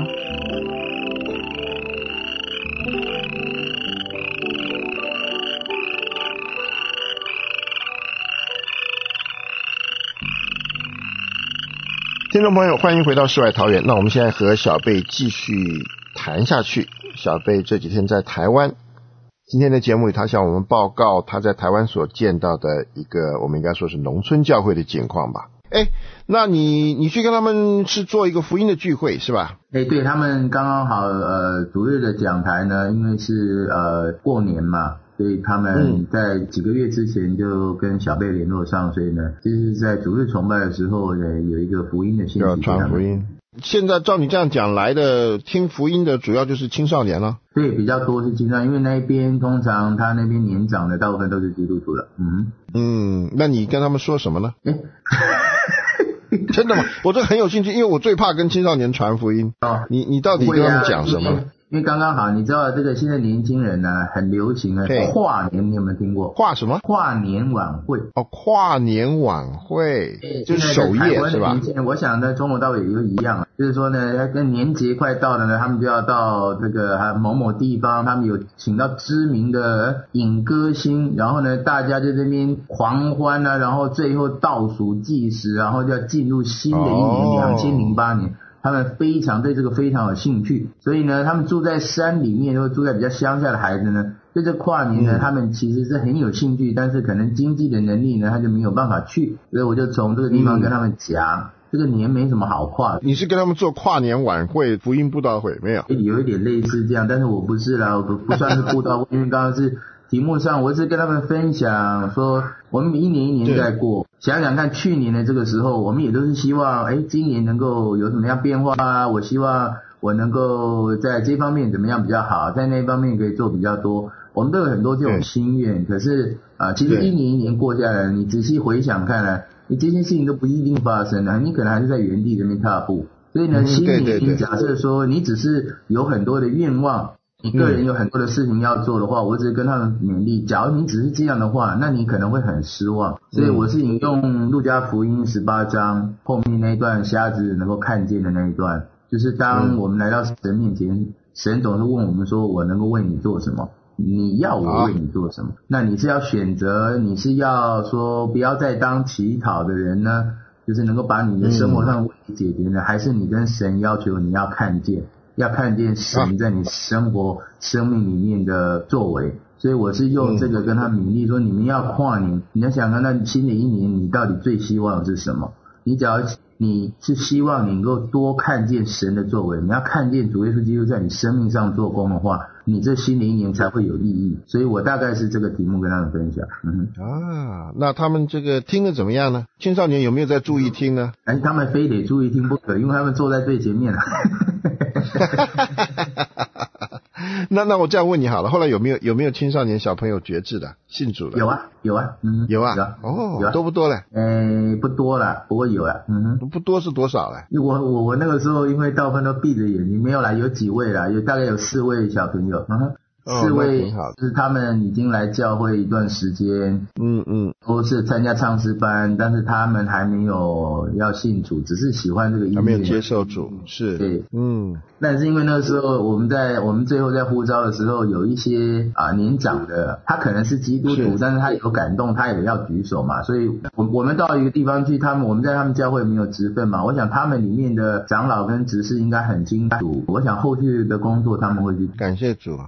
听众朋友，欢迎回到世外桃源。那我们现在和小贝继续谈下去。小贝这几天在台湾，今天的节目里他向我们报告他在台湾所见到的一个我们应该说是农村教会的情况吧。哎，那你你去跟他们是做一个福音的聚会是吧？ 哎，对，他们刚刚好呃主日的讲台呢，因为是呃过年嘛，所以他们在几个月之前就跟小贝联络上，所以呢就是在主日崇拜的时候呢有一个福音的信息， 要传福音。现在照你这样讲来的听福音的主要就是青少年了。 对，比较多是青少年，因为那边通常他那边年长的大部分都是基督徒了。嗯嗯，那你跟他们说什么呢？ 诶真的吗？我这很有兴趣，因为我最怕跟青少年传福音。哦，你你到底跟他们讲什么？ 因为刚刚好，你知道这个现在年轻人呢、啊、很流行的跨年，你有没有听过？ 跨什么？ 跨年晚会。 哦，跨年晚会，就是守夜是吧？ 年轻人，我想呢，从头到尾也都一样，就是说呢，跟年节快到了呢，他们就要到这个某某地方，他们有请到知名的影歌星，然后呢，大家就这边狂欢啊，然后最后倒数计时，然后就要进入新的一年两千零八年。他们非常对这个非常有兴趣，所以呢，他们住在山里面或住在比较乡下的孩子呢，对这跨年呢，他们其实是很有兴趣，但是可能经济的能力呢，他就没有办法去，所以我就从这个地方跟他们讲，嗯、这个年没什么好跨的。 你是跟他们做跨年晚会、福音布道会没有？ 有一点类似这样，但是我不是啦，我不算是布道会，因为刚刚是题目上，我是跟他们分享说，我们一年一年在过，想想看去年的这个时候，我们也都是希望，哎，今年能够有什么样变化啊？我希望我能够在这方面怎么样比较好，在那方面可以做比较多。我们都有很多这种心愿，可是啊、呃，其实一年一年过下来，你仔细回想看来，你这些事情都不一定发生了，你可能还是在原地这边踏步。所以呢，新年你假设说你只是有很多的愿望。你个人有很多的事情要做的话，我只是跟他们勉励。假如你只是这样的话，那你可能会很失望。所以我是引用路加福音十八章后面那一段瞎子能够看见的那一段，就是当我们来到神面前，神总是问我们说，我能够为你做什么？你要我为你做什么？那你是要选择，你是要说不要再当乞讨的人呢，就是能够把你的生活上问题解决呢，还是你跟神要求你要看见？要看见神在你生活生命里面的作为，所以我是用这个跟他勉励说，你们要跨年，你要想看到新的一年你到底最希望的是什么？你只要你是希望你能够多看见神的作为，你要看见主耶稣基督在你生命上做工的话，你这新的一年才会有意义。所以我大概是这个题目跟他们分享。嗯啊，那他们这个听得怎么样呢？青少年有没有在注意听呢？ 哎，他们非得注意听不可，因为他们坐在最前面了。 那那我这样问你好了，后来有没有有没有青少年小朋友决志的信主的？ 有啊有啊，嗯， 有啊， 有啊哦， 有啊多不多嘞？ 呃，不多了，不过有啊，嗯哼， 不多是多少嘞？ 我我我那个时候因为大部分都闭着眼睛，没有啦，有几位啦，有大概有四位小朋友，嗯哼。四位是他们已经来教会一段时间， 嗯嗯， 都是参加唱诗班，但是他们还没有要信主，只是喜欢这个音乐， 还没有接受主，是， 对， 嗯。 但是因为那个时候我们在我们最后在呼召的时候，有一些啊年长的，他可能是基督徒，但是他有感动，他也要举手嘛，所以我我们到一个地方去，他们我们在他们教会没有职分嘛，我想他们里面的长老跟执事应该很清楚，我想后续的工作他们会去。 感谢主，所以你就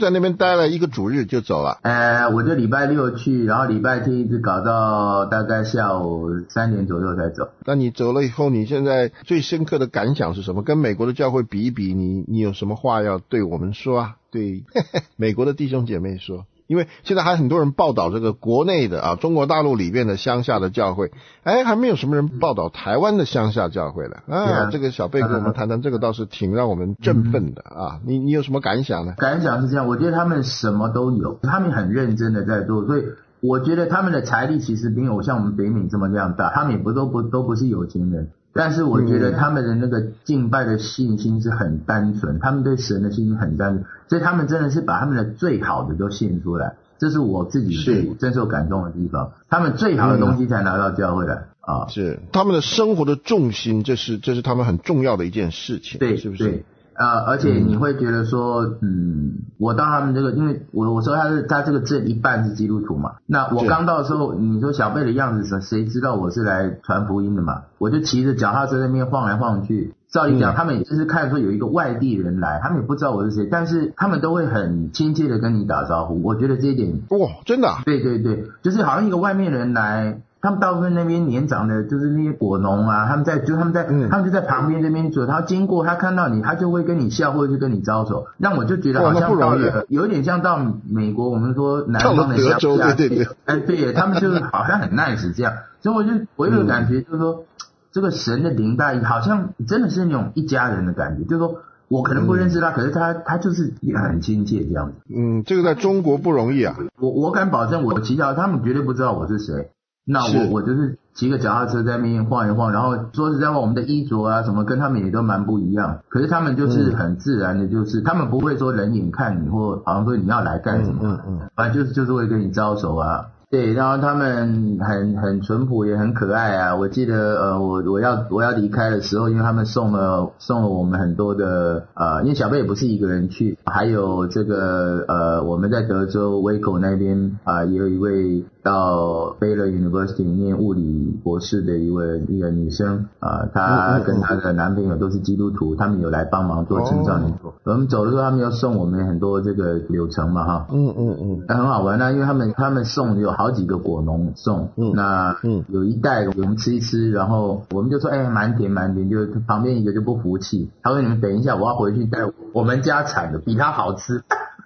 在那边待了一个主日就走了？ 呃，我就礼拜六去，然后礼拜天一直搞到大概下午三点左右才走。 那你走了以后，你现在最深刻的感想是什么？跟美国的教会比一比，你你有什么话要对我们说啊？对美国的弟兄姐妹说。因为现在还很多人报道这个国内的啊，中国大陆里面的乡下的教会，哎，还没有什么人报道台湾的乡下教会了啊。这个小贝跟我们谈谈，这个倒是挺让我们振奋的啊。你你有什么感想呢？ 感想是这样，我觉得他们什么都有，他们很认真的在做，所以我觉得他们的财力其实没有像我们北美这么量大，他们也不都不都不是有钱人。但是我觉得他们的那个敬拜的信心是很单纯，他们对神的信心很单纯，所以他们真的是把他们的最好的都献出来，这是我自己最深受感动的地方。他们最好的东西才拿到教会来啊， 是他们的生活的重心，这是这是他们很重要的一件事情， 对， 是不是？ 对。呃，而且你会觉得说，嗯，我到他们这个，因为我我说他是他这个镇一半是基督徒嘛，那我刚到的时候，你说小贝的样子，谁知道我是来传福音的嘛？我就骑着脚踏车在那边晃来晃去。照理讲，他们也就是看说有一个外地人来，他们也不知道我是谁，但是他们都会很亲切的跟你打招呼。我觉得这一点， 哇，真的、啊？ 对对对，就是好像一个外面人来。他们大部分那边年长的，就是那些果农啊，他们在就他们在、嗯、他们就在旁边这边走，他经过他看到你，他就会跟你笑或者就跟你招手，让我就觉得好像到了有点像到美国，我们说南方的乡下， 对对对， 哎对，他们就是好像很 nice 这样，所以我就我有感觉就是说、嗯、这个神的灵大好像真的是那种一家人的感觉，就是说我可能不认识他，嗯、可是他他就是很亲切这样子。 嗯，这个在中国不容易啊。 我我敢保证，我骑脚他们绝对不知道我是谁。那我我就是骑个脚踏车在那边晃一晃，然后说实在话，我们的衣着啊什么跟他们也都蛮不一样，可是他们就是很自然的，就是、嗯、他们不会说人眼看你或好像说你要来干什么，嗯嗯，反正就是就是会跟你招手啊。对，然后他们很很淳朴也很可爱啊。我记得呃我我要我要离开的时候，因为他们送了送了我们很多的呃因为小贝也不是一个人去，还有这个呃我们在德州威口那边啊、呃、也有一位到 Baylor University 念物理博士的一位一个女生啊、呃，她跟她的男朋友都是基督徒，他们有来帮忙做青少年组。哦、我们走的时候，他们要送我们很多这个流程嘛哈，嗯嗯嗯，很好玩啊，因为他们他们送有好几个果农送，嗯，那嗯有一袋我们吃一吃，然后我们就说哎蛮甜蛮甜，就旁边一个就不服气，他说你们等一下，我要回去带我们家产的比他好吃。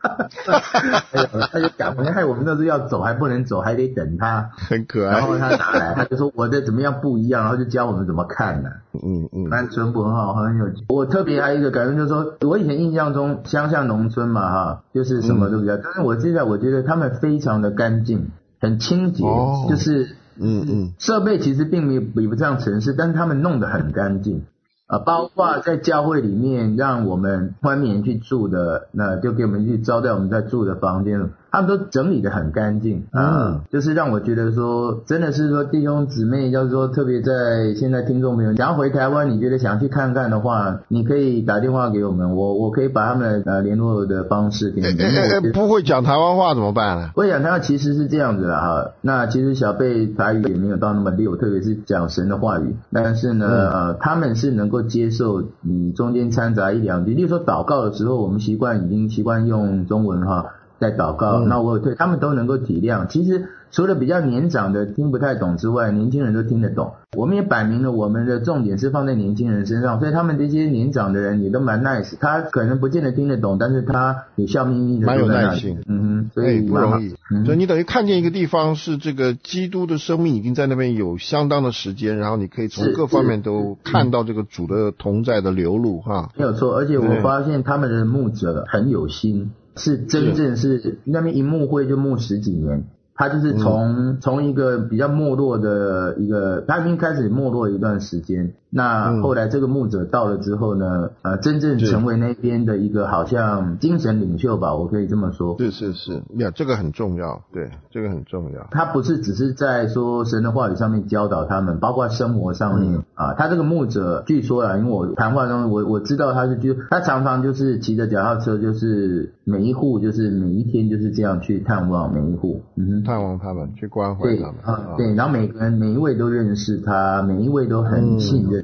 他就赶，害我们那时候要走还不能走，还得等他， 很可爱。 然后他拿来，他就说我的怎么样不一样，然后就教我们怎么看呢、啊。嗯嗯，蛮淳朴很好，很有。我特别还有一个感觉就是说，我以前印象中乡下农村嘛哈，就是什么都比较，但是我现在我觉得他们非常的干净，很清洁，哦、就是嗯嗯，设备其实并没有比不上城市，但是他们弄得很干净。呃，包括在教会里面让我们欢迎去住的，那就给我们去招待我们在住的房间，他们都整理得很干净，嗯，就是让我觉得说，真的是说弟兄姊妹，要是说特别在现在听众朋友想要回台湾，你觉得想去看看的话，你可以打电话给我们，我我可以把他们的呃联络的方式给你们。 欸欸欸、不会讲台湾话怎么办呢？ 不会讲台湾其实是这样子啦哈，那其实小贝台语也没有到那么溜，特别是讲神的话语，但是呢，嗯、呃，他们是能够接受你中间掺杂一两句，例如说祷告的时候，我们习惯已经习惯用中文哈在祷告，嗯、那我对他们都能够体谅。其实除了比较年长的听不太懂之外，年轻人都听得懂。我们也摆明了我们的重点是放在年轻人身上，所以他们这些年长的人也都蛮 nice， 他可能不见得听得懂，但是他也笑眯眯的， 蛮有耐心， 嗯哼，所以、 欸、不容易、嗯。所以你等于看见一个地方是这个基督的生命已经在那边有相当的时间，然后你可以从各方面都看到这个主的同在的流露哈。 没有错，而且我发现他们的牧者很有心，是真正是那边一牧会就牧十几年。他就是从从、嗯、一个比较没落的一个，他已经开始没落一段时间。那后来这个牧者到了之后呢，呃，真正成为那边的一个好像精神领袖吧，我可以这么说。 是是是，呀，这个很重要，对，这个很重要。 他不是只是在说神的话语上面教导他们，包括生活上面、嗯、啊。他这个牧者，据说啊，因为我谈话中我我知道他是就他常常就是骑着脚踏车，就是每一户就是每一天就是这样去探望每一户，嗯， 探望他们，去关怀他们。 对啊，对，然后每个人每一位都认识他，每一位都很信任。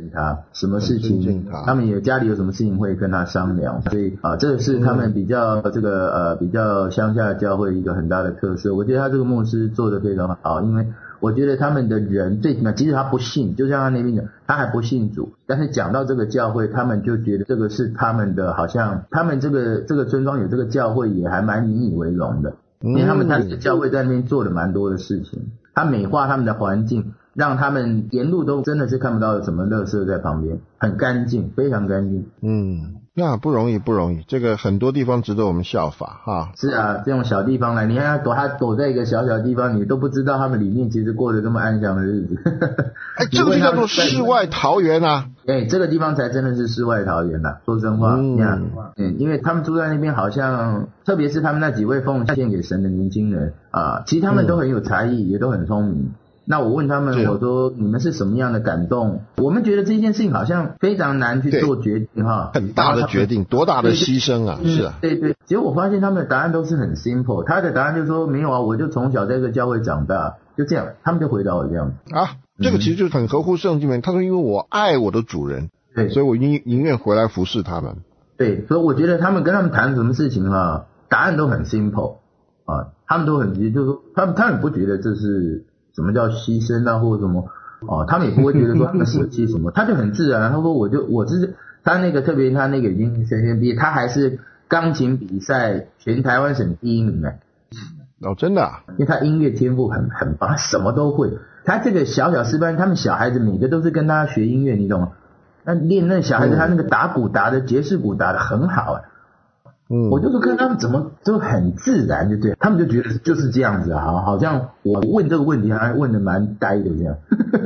正他，什么事情他, 他们也家里有什么事情会跟他商量，所以啊，这个是他们比较这个呃比较乡下教会一个很大的特色。我觉得他这个牧师做得非常好，因为我觉得他们的人最起码，即使他不信，就像他那边讲，他还不信主，但是讲到这个教会，他们就觉得这个是他们的，好像他们这个这个村庄有这个教会也还蛮引以为荣的，因为他们他这个教会在那边做了蛮多的事情，他美化他们的环境，让他们沿路都真的是看不到有什么垃圾在旁边，很干净，非常干净。 嗯，那不容易不容易，这个很多地方值得我们效法哈。 是啊，这种小地方来，你看他躲他躲在一个小小地方，你都不知道他们里面其实过得这么安详的日子。 哎，这个就叫做世外桃源啊！ 哎，这个地方才真的是世外桃源啦，说真话。嗯, 嗯，因为他们住在那边，好像特别是他们那几位奉献给神的年轻人啊，其实他们都很有才艺，嗯、也都很聪明。那我问他们，我说你们是什么样的感动？我们觉得这件事情好像非常难去做决定哈， 很大的决定，多大的牺牲啊！是啊， 对对。结果我发现他们的答案都是很 simple， 他的答案就说没有啊，我就从小在这个教会长大，就这样，他们就回答我这样子啊。这个其实就是很合乎圣经里面，他说因为我爱我的主人，对，所以我宁宁愿回来服侍他们。 对，所以我觉得他们跟他们谈什么事情啊，答案都很 simple 啊，他们都很直接，就是说他们他们不觉得这是什么叫牺牲啊，或者什么哦，他们也不会觉得说他们舍弃什么，他就很自然。他说我就我是他那个特别他那个已经神仙毕业，他还是钢琴比赛全台湾省第一名哎。 哦，真的啊？ 因为他音乐天赋很很棒，他什么都会。他这个小小诗班，他们小孩子每个都是跟他学音乐，你懂吗？那练那小孩子，他那个打鼓打的爵士鼓打的很好哎。嗯，我就是看他们怎么都很自然，就对，他们就觉得就是这样子啊，好像我问这个问题还问的蛮呆的这样。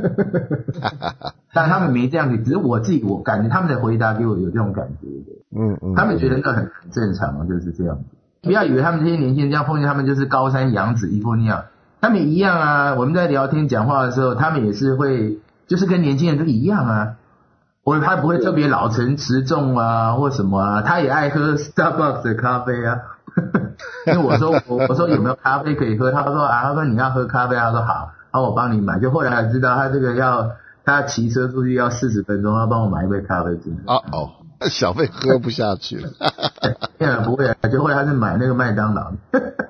但他们没这样子，只是我自己我感觉他们的回答给我有这种感觉。嗯嗯，他们觉得那很正常，就是这样。不要以为他们这些年轻人这样碰见他们就是高山仰止一副那样，他们也一样啊。我们在聊天讲话的时候，他们也是会，就是跟年轻人都一样啊。我他不会特别老成持重啊，或什么啊，他也爱喝 Starbucks 的咖啡啊。因为我说我我说有没有咖啡可以喝，他说啊，他说你要喝咖啡，他说好，然后我帮你买。就后来才知道他这个要他骑车出去要四十分钟，他帮我买一杯咖啡进来。 哦哦。小费喝不下去了。 对啊，不会啊，就后来他是买那个麦当劳。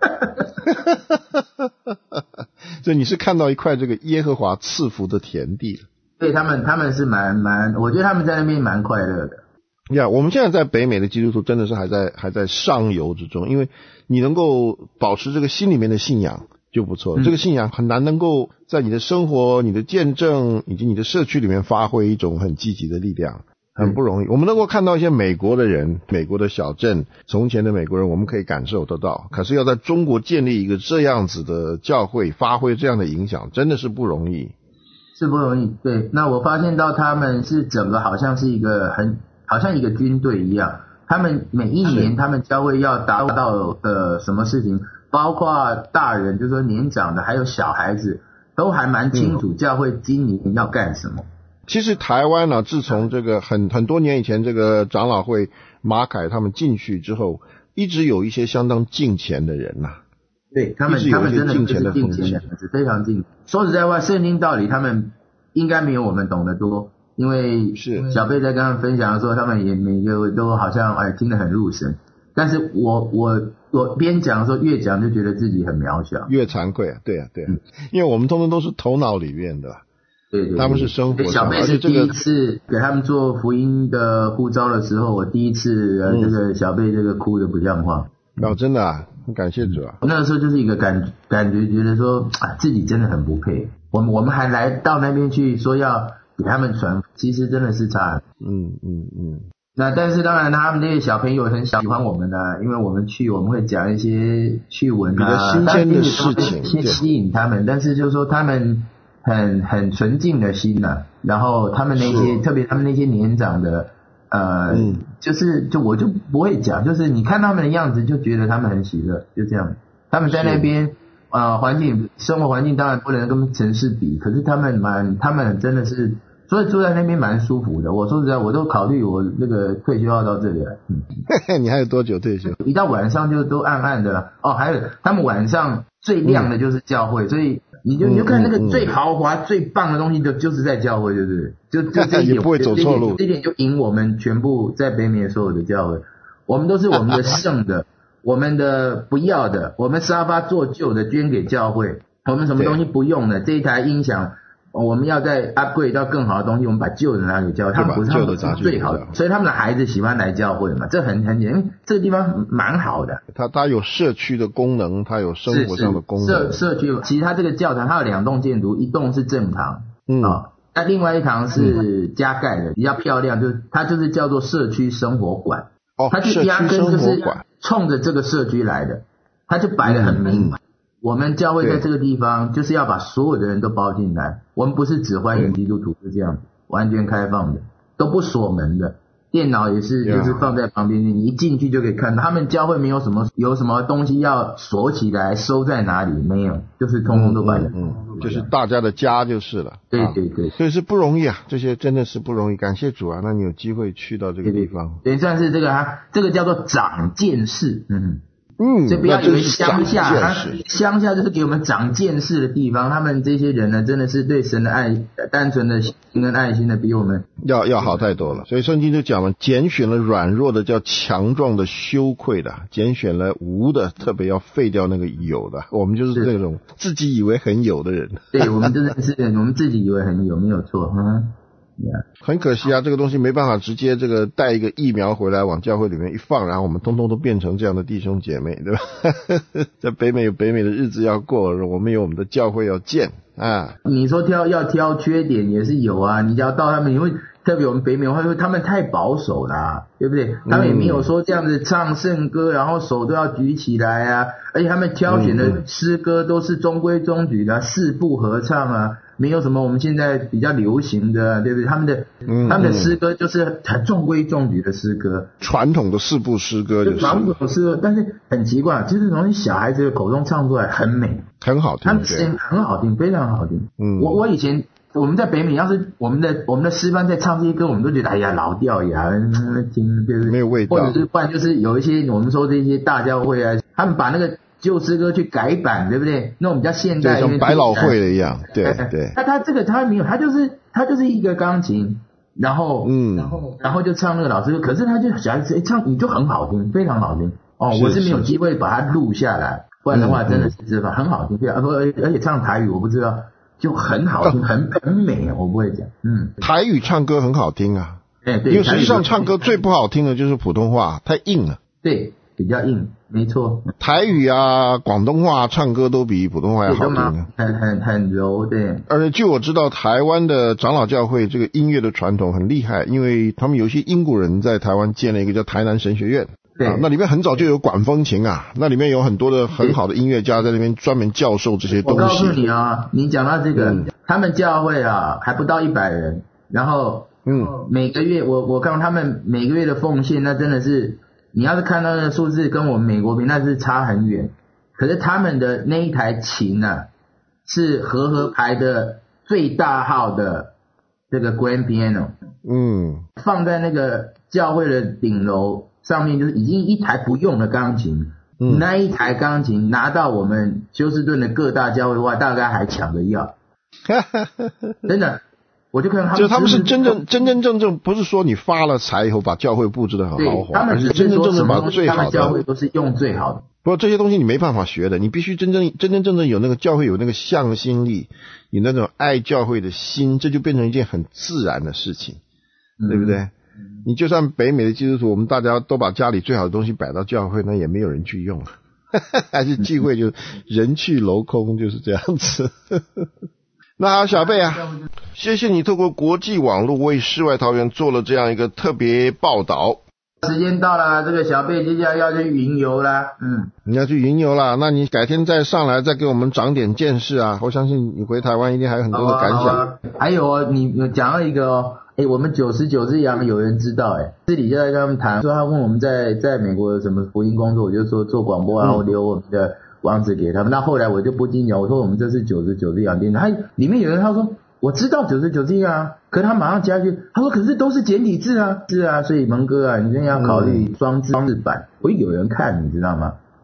所以你是看到一块这个耶和华赐福的田地了。 对，他们他们是蛮蛮，我觉得他们在那边蛮快乐的。 呀、yeah, 我们现在在北美的基督徒真的是还在还在上游之中，因为你能够保持这个心里面的信仰就不错、嗯、这个信仰很难能够在你的生活、你的见证以及你的社区里面发挥一种很积极的力量，很不容易。我们能够看到一些美国的人，美国的小镇，从前的美国人我们可以感受得到，可是要在中国建立一个这样子的教会，发挥这样的影响，真的是不容易， 是不容易。对，那我发现到他们是整个好像是一个很好像一个军队一样，他们每一年他们教会要达到的什么事情，包括大人就是说年长的还有小孩子都还蛮清楚教会今年要干什么。 其实台湾呢、啊，自从这个很很多年以前这个长老会马凯他们进去之后，一直有一些相当敬虔的人呐、啊。 对，他们他们真的就是敬虔的，是非常敬。说实在话，圣经道理他们应该没有我们懂得多，因为是小贝在跟他们分享的时候，他们也每个都好像哎听得很入神。但是我我我边讲的时候越讲就觉得自己很渺小， 越惭愧啊，对啊对啊、嗯，因为我们通通都是头脑里面的。 对 对, 对， 他们是生活上， 小贝是第一次给他们做福音的呼召的时候，我第一次呃、嗯、这个小贝这个哭的不像话。 哦，真的啊，很感谢主啊。 那个时候就是一个感感觉，觉得说啊自己真的很不配。我们我们还来到那边去说要给他们传，其实真的是差。嗯嗯嗯。那但是当然他们这些小朋友很喜欢我们的、啊，因为我们去我们会讲一些趣闻啊， 比较新鲜的事情， 先吸引他们。但是就是说他们。很很纯净的心呐、啊，然后他们那些特别他们那些年长的呃、嗯、就是就我就不会讲，就是你看他们的样子就觉得他们很喜乐，就这样。他们在那边呃环境生活环境当然不能跟城市比，可是他们蛮他们真的是所以住在那边蛮舒服的。我说实在我都考虑我那个退休要到这里来。 嗯、你还有多久退休？ 一到晚上就都暗暗的了。哦，还有他们晚上最亮的就是教会，所以你就你就看那个最豪华、嗯嗯、最棒的东西就，就就是在教会，对不对？就就这一点也不会走错路， 这一点就赢我们全部在北美所有的教会。我们都是我们的剩的，我们的不要的，我们沙发做旧的捐给教会，我们什么东西不用的，这一台音响我们要再 upgrade 到更好的东西，我们把旧的拿给教会，他们不是他们是最好的，所以他们的孩子喜欢来教会嘛，这很很简单，因为这个地方蛮好的。 它它有社区的功能，它有生活上的功能。 社社区，其实它这个教堂它有两栋建筑，一栋是正堂，嗯啊、哦，那另外一堂是加盖的，比较漂亮，就是它就是叫做社区生活馆。 哦， 它就压根就是冲着这个社区来的，它就摆得很明。嗯，我们教会在这个地方就是要把所有的人都包进来，我们不是只欢迎基督徒，是这样完全开放的，都不锁门的，电脑也是就是放在旁边，你一进去就可以看到。他们教会没有什么有什么东西要锁起来收在哪里，没有，就是通通都摆在， 嗯，嗯就是大家的家就是了。 对对对， 所以是不容易啊，这些真的是不容易。感谢主啊，那你有机会去到这个地方， 对，对算是这个啊，这个叫做长见识，嗯。 嗯， 所以不要以为乡下，乡下就是给我们长见识的地方。他们这些人呢，真的是对神的爱，单纯的心跟爱心的，比我们要要好太多了。所以圣经就讲了，拣选了软弱的，叫强壮的羞愧的；拣选了无的，特别要废掉那个有的。我们就是这种自己以为很有的人。 对，我们真的是我们自己以为很有，没有错。嗯。 Yeah. 很可惜啊，这个东西没办法直接这个带一个疫苗回来往教会里面一放，然后我们通通都变成这样的弟兄姐妹，对吧？在北美有北美的日子要过，我们有我们的教会要建啊。 你说挑要挑缺点也是有啊，你只要到他们，因为特别我们北美的话，他们太保守啦、啊，对不对？他们也没有说这样子唱圣歌，然后手都要举起来啊，而且他们挑选的诗歌都是中规中矩的、啊，四部合唱啊。没有什么我们现在比较流行的，对不对？他们的、嗯、他们的诗歌就是很中规中矩的诗歌， 传统的四部诗歌就是。 传统的诗歌，但是很奇怪，就是从小孩子的口中唱出来很美， 很好听， 他们声音很好听，非常好听。嗯，我我以前我们在北美，要是我们的我们的诗班在唱这些歌，我们都觉得哎呀老掉牙，听对不对？ 没有味道。 或者是不然就是有一些我们说这些大教会啊，他们把那个旧诗歌去改版，对不对？那种比较现代， 就像百老汇的一样，对对。 那他这个他没有，他就是他就是一个钢琴，然后嗯，然后然后就唱那个老师歌，可是他就小孩子一唱，你就很好听，非常好听。哦，是我是没有机会把它录下来，不然的话真的是知道、嗯、很好听，对啊，而且唱台语我不知道，就很好听，很很美，我不会讲，嗯。 台语唱歌很好听啊， 哎对， 因为实际上唱歌最不好听的就是普通话，太硬了。 对。比较硬，没错。 台语啊、广东话唱歌都比普通话要好听啊， 很很很柔，对。 而且据我知道，台湾的长老教会这个音乐的传统很厉害，因为他们有一些英国人在台湾建了一个叫台南神学院，对、啊，那里面很早就有管风琴啊，那里面有很多的很好的音乐家在那边专门教授这些东西。 我告诉你啊，你讲到这个，嗯、他们教会啊还不到一百人，然后嗯，每个月我我看他们每个月的奉献，那真的是。你要是看到那个数字跟我们美国比那是差很远，可是他们的那一台琴啊是和合牌的最大号的这个 grand piano， 嗯，放在那个教会的顶楼上面，就是已经一台不用的钢琴，嗯，那一台钢琴拿到我们休斯顿的各大教会的话，大概还抢着要，真的。我就看他们， 就他们是真正真真正正不是说你发了财以后把教会布置得很豪华， 他们是真真正正把最好的， 教会都是用最好的。 不过这些东西你没办法学的，你必须真正真真正正有那个教会有那个向心力，有那种爱教会的心，这就变成一件很自然的事情，嗯、对不对？嗯、你就算北美的基督徒，我们大家都把家里最好的东西摆到教会，那也没有人去用，还是聚会就人去楼空，就是这样子。那好，小贝啊，谢谢你透过国际网络为世外桃源做了这样一个特别报道。 时间到了，这个小贝接下来要去云游啦，嗯， 你要去云游啦，那你改天再上来再给我们长点见识啊！我相信你回台湾一定还有很多的感想。 啊啊、还有哦，你讲了一个哦，哎，我们九十九只羊有人知道哎，私底下跟他们谈，说他问我们在在美国有什么福音工作，我就说做广播啊，我留我们的网址给他们。那后来我就不禁讲，我说我们这是九十九只羊店，他里面有人他说我知道九十九只羊啊，可是他马上加句，他说可是都是简体字啊，是啊，所以蒙哥啊，你真的要考虑双字双字版，会有人看，你知道吗？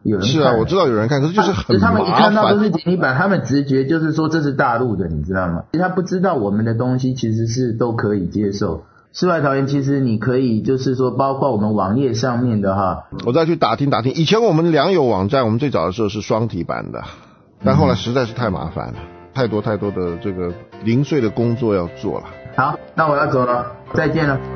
有人看。 是啊，我知道有人看，可是就是很麻烦。 他们一看到都是简体版，他们直觉就是说这是大陆的，你知道吗？他不知道我们的东西其实是都可以接受。世外桃源其实你可以就是说包括我们网页上面的哈， 我再去打听打听。以前我们良友网站我们最早的时候是双体版的，但后来实在是太麻烦了，太多太多的这个零碎的工作要做了。 好，那我要走了，再见了。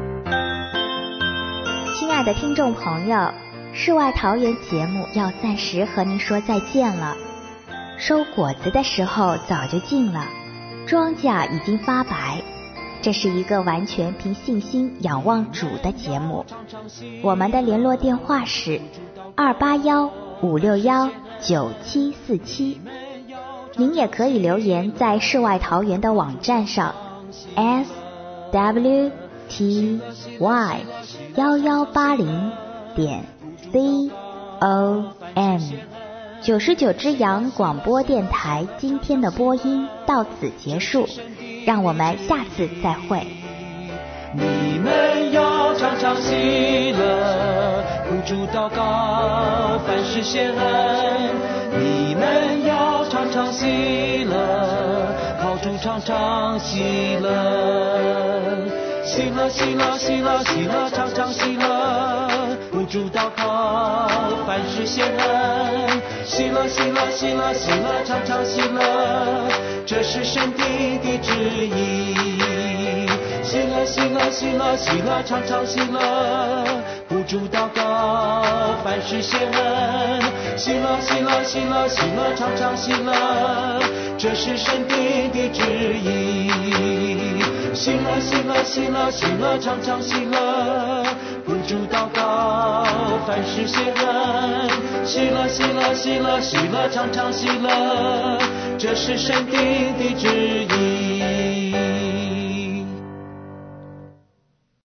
亲爱的听众朋友，世外桃源节目要暂时和您说再见了。收果子的时候早就近了，庄稼已经发白。这是一个完全凭信心仰望主的节目。我们的联络电话是二八幺五六幺九七四七。您也可以留言在世外桃源的网站上 s w t y 一一八零点 c o m。九十九只羊广播电台今天的播音到此结束，让我们下次再会。 你们要常常喜乐，呼主祷告，凡事谢恩。你们要常常喜乐，靠主常常喜乐。喜乐喜乐喜乐喜乐常常喜乐，呼主祷告，凡事谢恩。喜乐喜乐喜乐喜乐常常喜乐，这是神的的旨意。喜乐喜乐喜乐喜乐常常喜乐，呼主祷告，凡事谢恩。喜乐喜乐喜乐喜乐常常喜乐，这是神的的旨意。喜乐喜乐喜乐喜乐常常喜乐，呼主祷告，凡事谢恩。喜乐喜乐喜乐喜乐常常喜乐，这是神的的旨意。